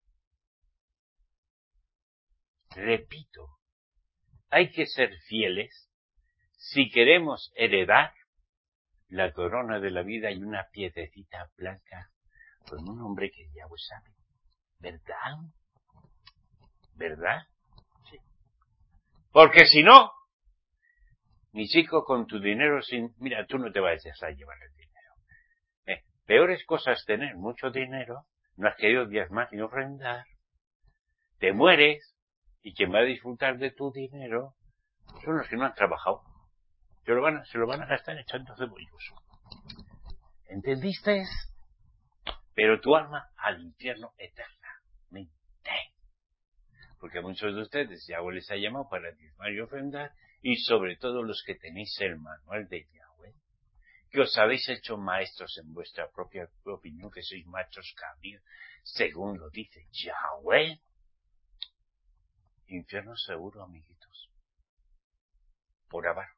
Repito, hay que ser fieles si queremos heredar la corona de la vida y una piedrecita blanca con un hombre que Yahweh sabe. ¿Verdad? ¿Verdad? Sí. Porque si no, mi chico, con tu dinero sin... Mira, tú no te vas a llevar el dinero. Eh, peores cosas tener mucho dinero, no has querido diezmar ni ofrendar, te mueres, y quien va a disfrutar de tu dinero son los que no han trabajado. Se lo van a, se lo van a gastar echando cebollos. ¿Entendiste? Pero tu alma al infierno eternamente. Porque a muchos de ustedes Yahweh les ha llamado para diezmar y ofrendar, y sobre todo los que tenéis el manual de Yahweh, que os habéis hecho maestros en vuestra propia opinión, que sois machos cabríos, según lo dice Yahweh. Infierno seguro, amiguitos, por avaros.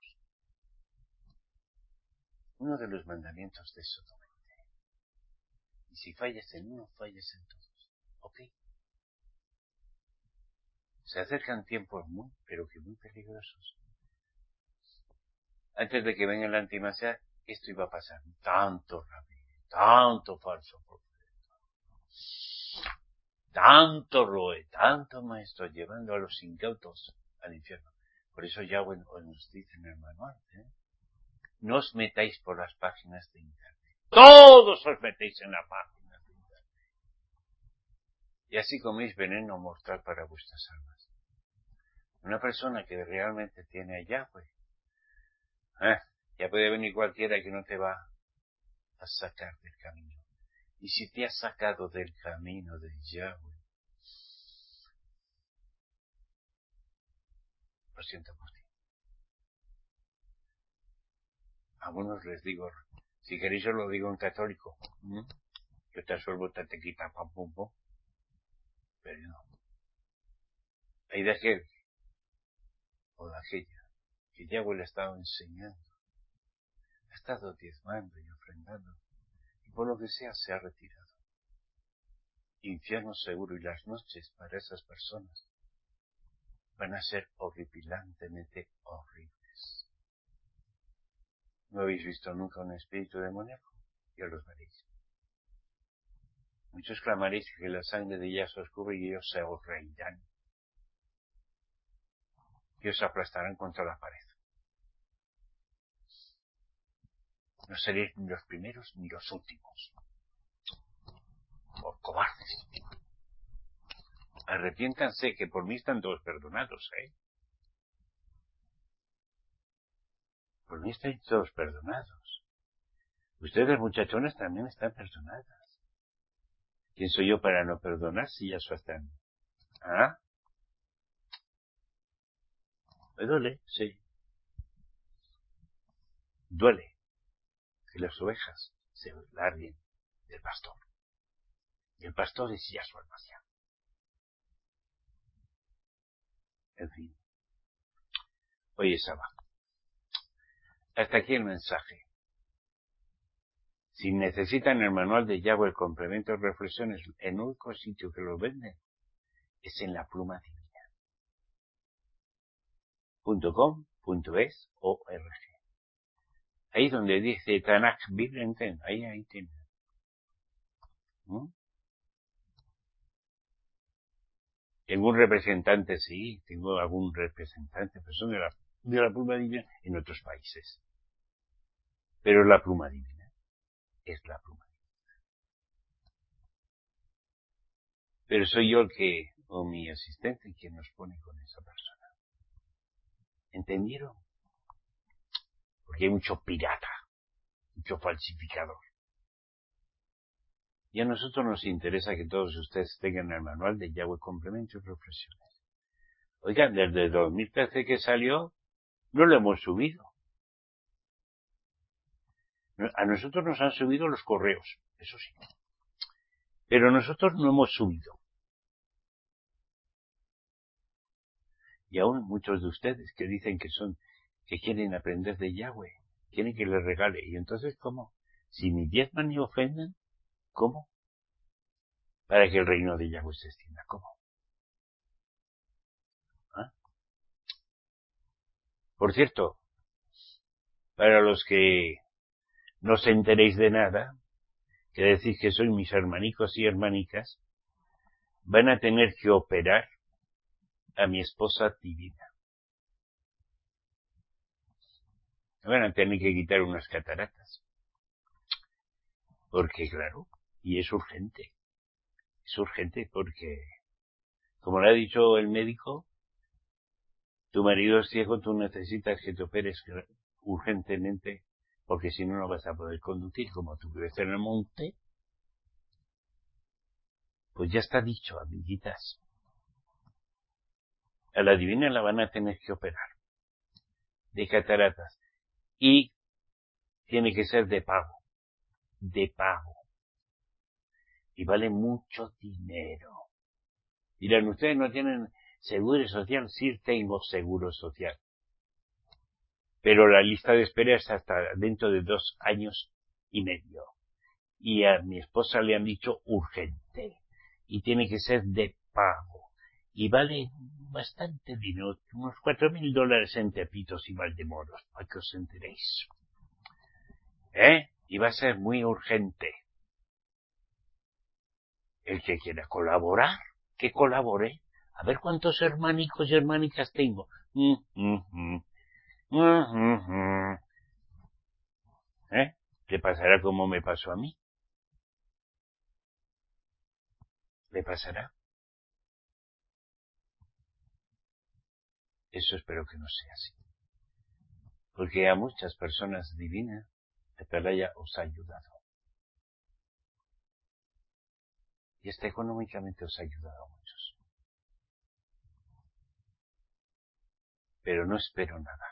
Uno de los mandamientos de Sodoma. Y si fallas en uno, fallas en todos. ¿Ok? Se acercan tiempos muy, pero que muy peligrosos. Antes de que venga la antimasiá, esto iba a pasar. Tanto rabí, tanto falso profeta, tanto roe, tanto maestro, llevando a los incautos al infierno. Por eso Yahweh nos dice en el manual, ¿eh? No os metáis por las páginas de internet. Todos os metéis en la página de internet. Y así coméis veneno mortal para vuestras almas. Una persona que realmente tiene a Yahweh, ¿eh? Ya puede venir cualquiera que no te va a sacar del camino. Y si te ha sacado del camino de Yahweh, lo siento por ti. A algunos les digo, si queréis yo lo digo en católico, ¿Mm? Yo te absorbo, te, te quita, pam, pum, pum. Pero no. Hay de aquel o de aquella que Yahweh le ha estado enseñando, ha estado diezmando y ofrendando, y por lo que sea se ha retirado. Infierno seguro, y las noches para esas personas van a ser horripilantemente horribles. ¿No habéis visto nunca un espíritu demoníaco? Ya los veréis. Muchos clamaréis que la sangre de Yahshua os cubre y ellos se os reirán. Y os aplastarán contra la pared. No seréis ni los primeros ni los últimos. Por cobardes. Arrepiéntanse, que por mí están todos perdonados, ¿eh? Por mí están todos perdonados. Ustedes, muchachones, también están perdonadas. ¿Quién soy yo para no perdonar si Yahshua está en mí? ¿Ah? ¿Me duele? Sí. Duele que las ovejas se larguen del pastor. Y el pastor es Yahshua el Mashiach. En fin. Oye, Saba. Hasta aquí el mensaje. Si necesitan el manual de Yahweh, el complemento de reflexiones, el único sitio que lo venden es en la pluma divina. .com.es o R G. Ahí donde dice Tanakh, Biblia entera, ahí, ahí tiene. ¿Mm? Tengo un representante, sí, tengo algún representante, pero son de la, de la pluma divina en otros países. Pero la pluma divina es la pluma divina. Pero soy yo el que, o mi asistente, quien nos pone con esa persona. ¿Entendieron? Porque hay mucho pirata, mucho falsificador. Y a nosotros nos interesa que todos ustedes tengan el manual de Yahweh Complemento y Reflexiones. Oigan, desde dos mil trece que salió, no lo hemos subido. A nosotros nos han subido los correos, eso sí. Pero nosotros no hemos subido. Y aún muchos de ustedes que dicen que son, que quieren aprender de Yahweh, quieren que les regale. Y entonces, ¿cómo? Si ni diezman ni ofendan, ¿cómo? Para que el reino de Yahweh se extienda, ¿cómo? ¿Ah? Por cierto, para los que no os enteréis de nada, que decís que sois mis hermanicos y hermanicas, van a tener que operar a mi esposa divina. Van a tener que quitar unas cataratas. Porque, claro, y es urgente. Es urgente porque, como le ha dicho el médico, tu marido es ciego, tú necesitas que te operes urgentemente, porque si no, no vas a poder conducir. Como tú vives en el monte, pues ya está dicho, amiguitas. A la divina la van a tener que operar de cataratas y tiene que ser de pago, de pago. Y vale mucho dinero. Dirán, ¿ustedes no tienen seguro social? Sí tengo seguro social. Pero la lista de espera es hasta dentro de dos años y medio. Y a mi esposa le han dicho urgente. Y tiene que ser de pago. Y vale bastante dinero, unos cuatro mil dólares en Tepitos y Valdemoros, para que os enteréis. ¿Eh? Y va a ser muy urgente. El que quiera colaborar, que colabore. A ver cuántos hermanicos y hermanicas tengo. Mm, mm, mm. Mm, mm, mm. ¿Eh? ¿Le pasará como me pasó a mí? ¿Le pasará? Eso espero que no sea así. Porque a muchas personas divinas, Atalaya os ha ayudado. Y hasta económicamente os ha ayudado a muchos. Pero no espero nada.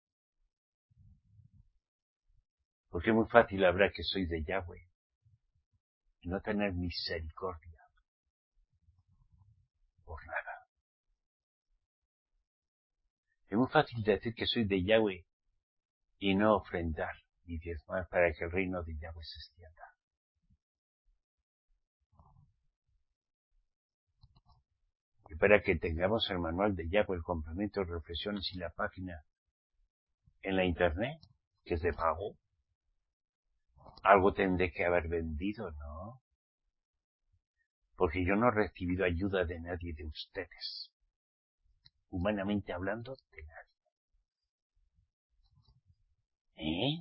Porque es muy fácil hablar que soy de Yahweh y no tener misericordia por nada. Es muy fácil decir que soy de Yahweh y no ofrendar ni diezmar para que el reino de Yahweh se extienda. Y para que tengamos el manual de Yahweh, el complemento de reflexiones y la página en la internet, que es de pago, algo tendré que haber vendido, ¿no? Porque yo no he recibido ayuda de nadie de ustedes. Humanamente hablando, de nadie. ¿Eh?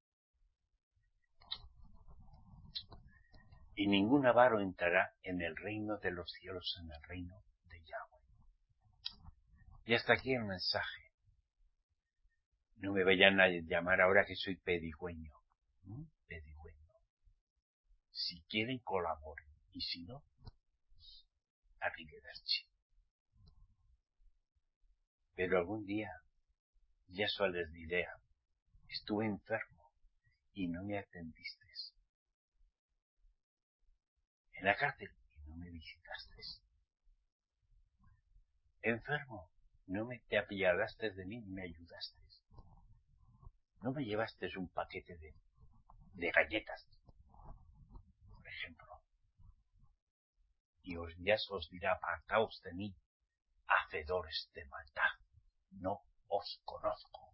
Y ningún avaro entrará en el reino de los cielos, en el reino de Yahweh. Y hasta aquí el mensaje. No me vayan a llamar ahora que soy pedigüeño. ¿Mm? Pedigüeño. Si quieren, colaboren. Y si no, arrivederci. Pero algún día, ya solo les diré, estuve enfermo y no me atendisteis. En la cárcel y no me visitasteis. Enfermo, no me te apiadaste de mí ni me ayudasteis. No me llevasteis un paquete de, de galletas, por ejemplo. Y os, ya os dirá, apartaos de mí, hacedores de maldad. No os conozco.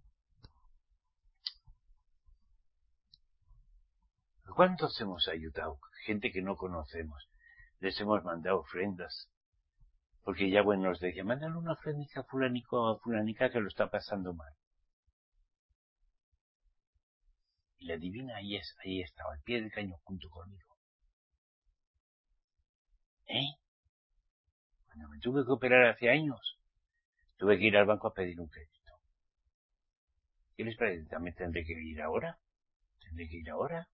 ¿Cuántos hemos ayudado? Gente que no conocemos. Les hemos mandado ofrendas. Porque ya bueno nos decía, mándale una ofrenda a fulanico a fulanica que lo está pasando mal. Y la divina ahí, es, ahí estaba, al pie del cañón junto conmigo. ¿Eh? Cuando me tuve que operar hace años, tuve que ir al banco a pedir un crédito. ¿Qué les parece? ¿También tendré que ir ahora? ¿Tendré que ir ahora?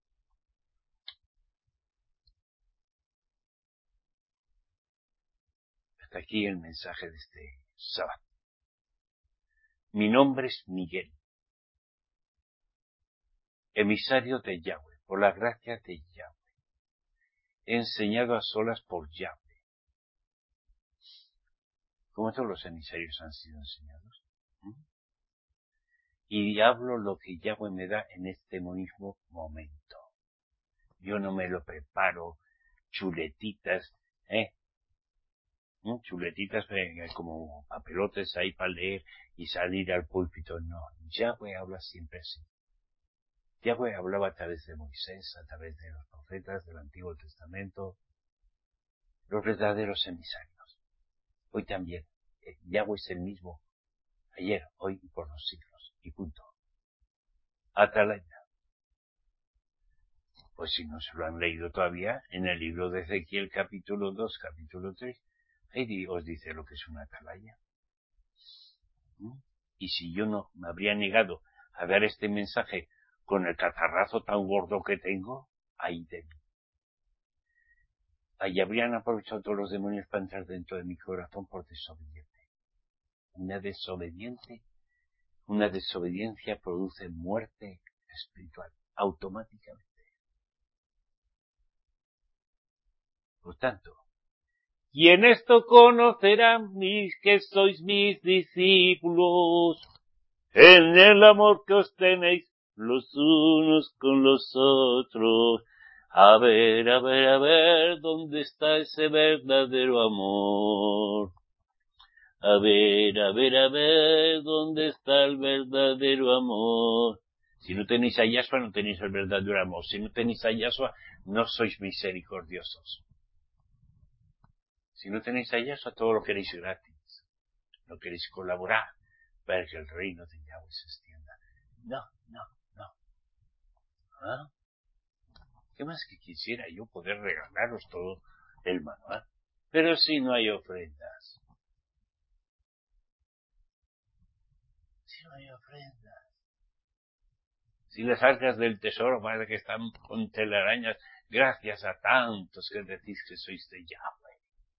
Hasta aquí el mensaje de este sábado. Mi nombre es Miguel, emisario de Yahweh, por la gracia de Yahweh. He enseñado a solas por Yahweh. Como todos los emisarios han sido enseñados. ¿Mm? Y hablo lo que Yahweh me da en este mismo momento. Yo no me lo preparo, chuletitas, ¿eh? ¿Mm? Chuletitas eh, como papelotes ahí para leer y salir al púlpito. No, Yahweh habla siempre así. Yahweh hablaba a través de Moisés, a través de los profetas del Antiguo Testamento, los verdaderos emisarios. Hoy también, eh, Yahweh es el mismo, ayer, hoy y por los siglos, y punto. Atalaya. Pues si no se lo han leído todavía, en el libro de Ezequiel capítulo dos, capítulo tres, ahí os dice lo que es una atalaya. ¿Mm? Y si yo no me habría negado a dar este mensaje con el catarrazo tan gordo que tengo, ahí de mí. Ahí habrían aprovechado todos los demonios para entrar dentro de mi corazón por desobediente. una desobediente, una desobediencia produce muerte espiritual, automáticamente. Por tanto, y en esto conocerán mis, que sois mis discípulos, en el amor que os tenéis los unos con los otros. A ver, a ver, a ver, ¿dónde está ese verdadero amor? A ver, a ver, a ver, ¿dónde está el verdadero amor? Si no tenéis a Yahshua, no tenéis el verdadero amor. Si no tenéis a Yahshua, no sois misericordiosos. Si no tenéis a Yahshua, todo lo queréis gratis. No queréis colaborar para que el reino de Yahweh se extienda. No, no, no. ¿Ah? ¿Qué más que quisiera yo poder regalaros todo el manual? Pero si no hay ofrendas. Si no hay ofrendas. Si las arcas del tesoro parece que están con telarañas, gracias a tantos que decís que sois de Yahweh.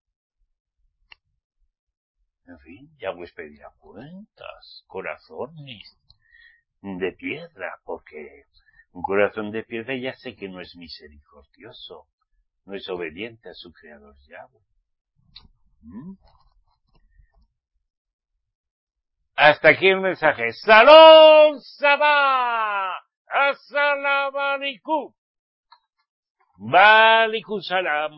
En fin, Yahweh pedirá cuentas, corazones de piedra, porque un corazón de piedra ya sé que no es misericordioso, no es obediente a su creador Yahweh. ¿Mm? Hasta aquí el mensaje. ¡Salón Sabá! ¡Assalamu alaikum! ¡Wa alaikum salam!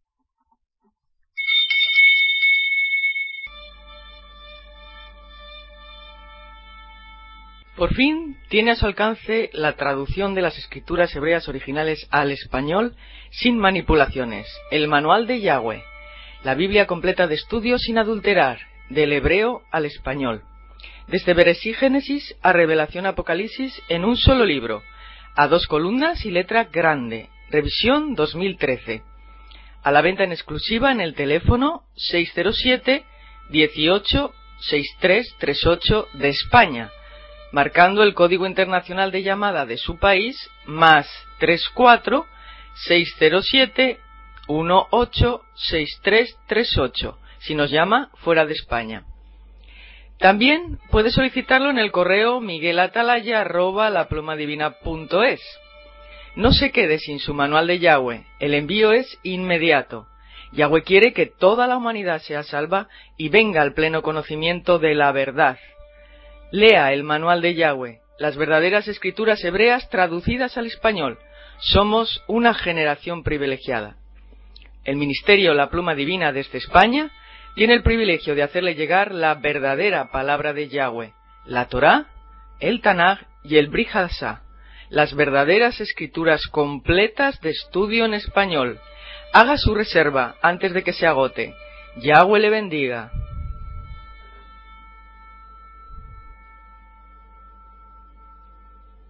Por fin tiene a su alcance la traducción de las escrituras hebreas originales al español sin manipulaciones, el Manual de Yahweh, la Biblia completa de estudio sin adulterar, del hebreo al español, desde Bereshit Génesis a Revelación Apocalipsis en un solo libro, a dos columnas y letra grande, revisión dos mil trece, a la venta en exclusiva en el teléfono seis cero siete, dieciocho, sesenta y tres treinta y ocho de España, marcando el código internacional de llamada de su país, más treinta y cuatro, seiscientos siete, dieciocho, sesenta y tres treinta y ocho, si nos llama fuera de España. También puede solicitarlo en el correo miguelatalaya arroba laplumadivina punto es. No se quede sin su manual de Yahweh, el envío es inmediato. Yahweh quiere que toda la humanidad sea salva y venga al pleno conocimiento de la verdad. Lea el manual de Yahweh, las verdaderas escrituras hebreas traducidas al español. Somos una generación privilegiada. El Ministerio La Pluma Divina desde España tiene el privilegio de hacerle llegar la verdadera palabra de Yahweh, la Torá, el Tanaj y el Brit Hadashah, las verdaderas escrituras completas de estudio en español. Haga su reserva antes de que se agote. Yahweh le bendiga.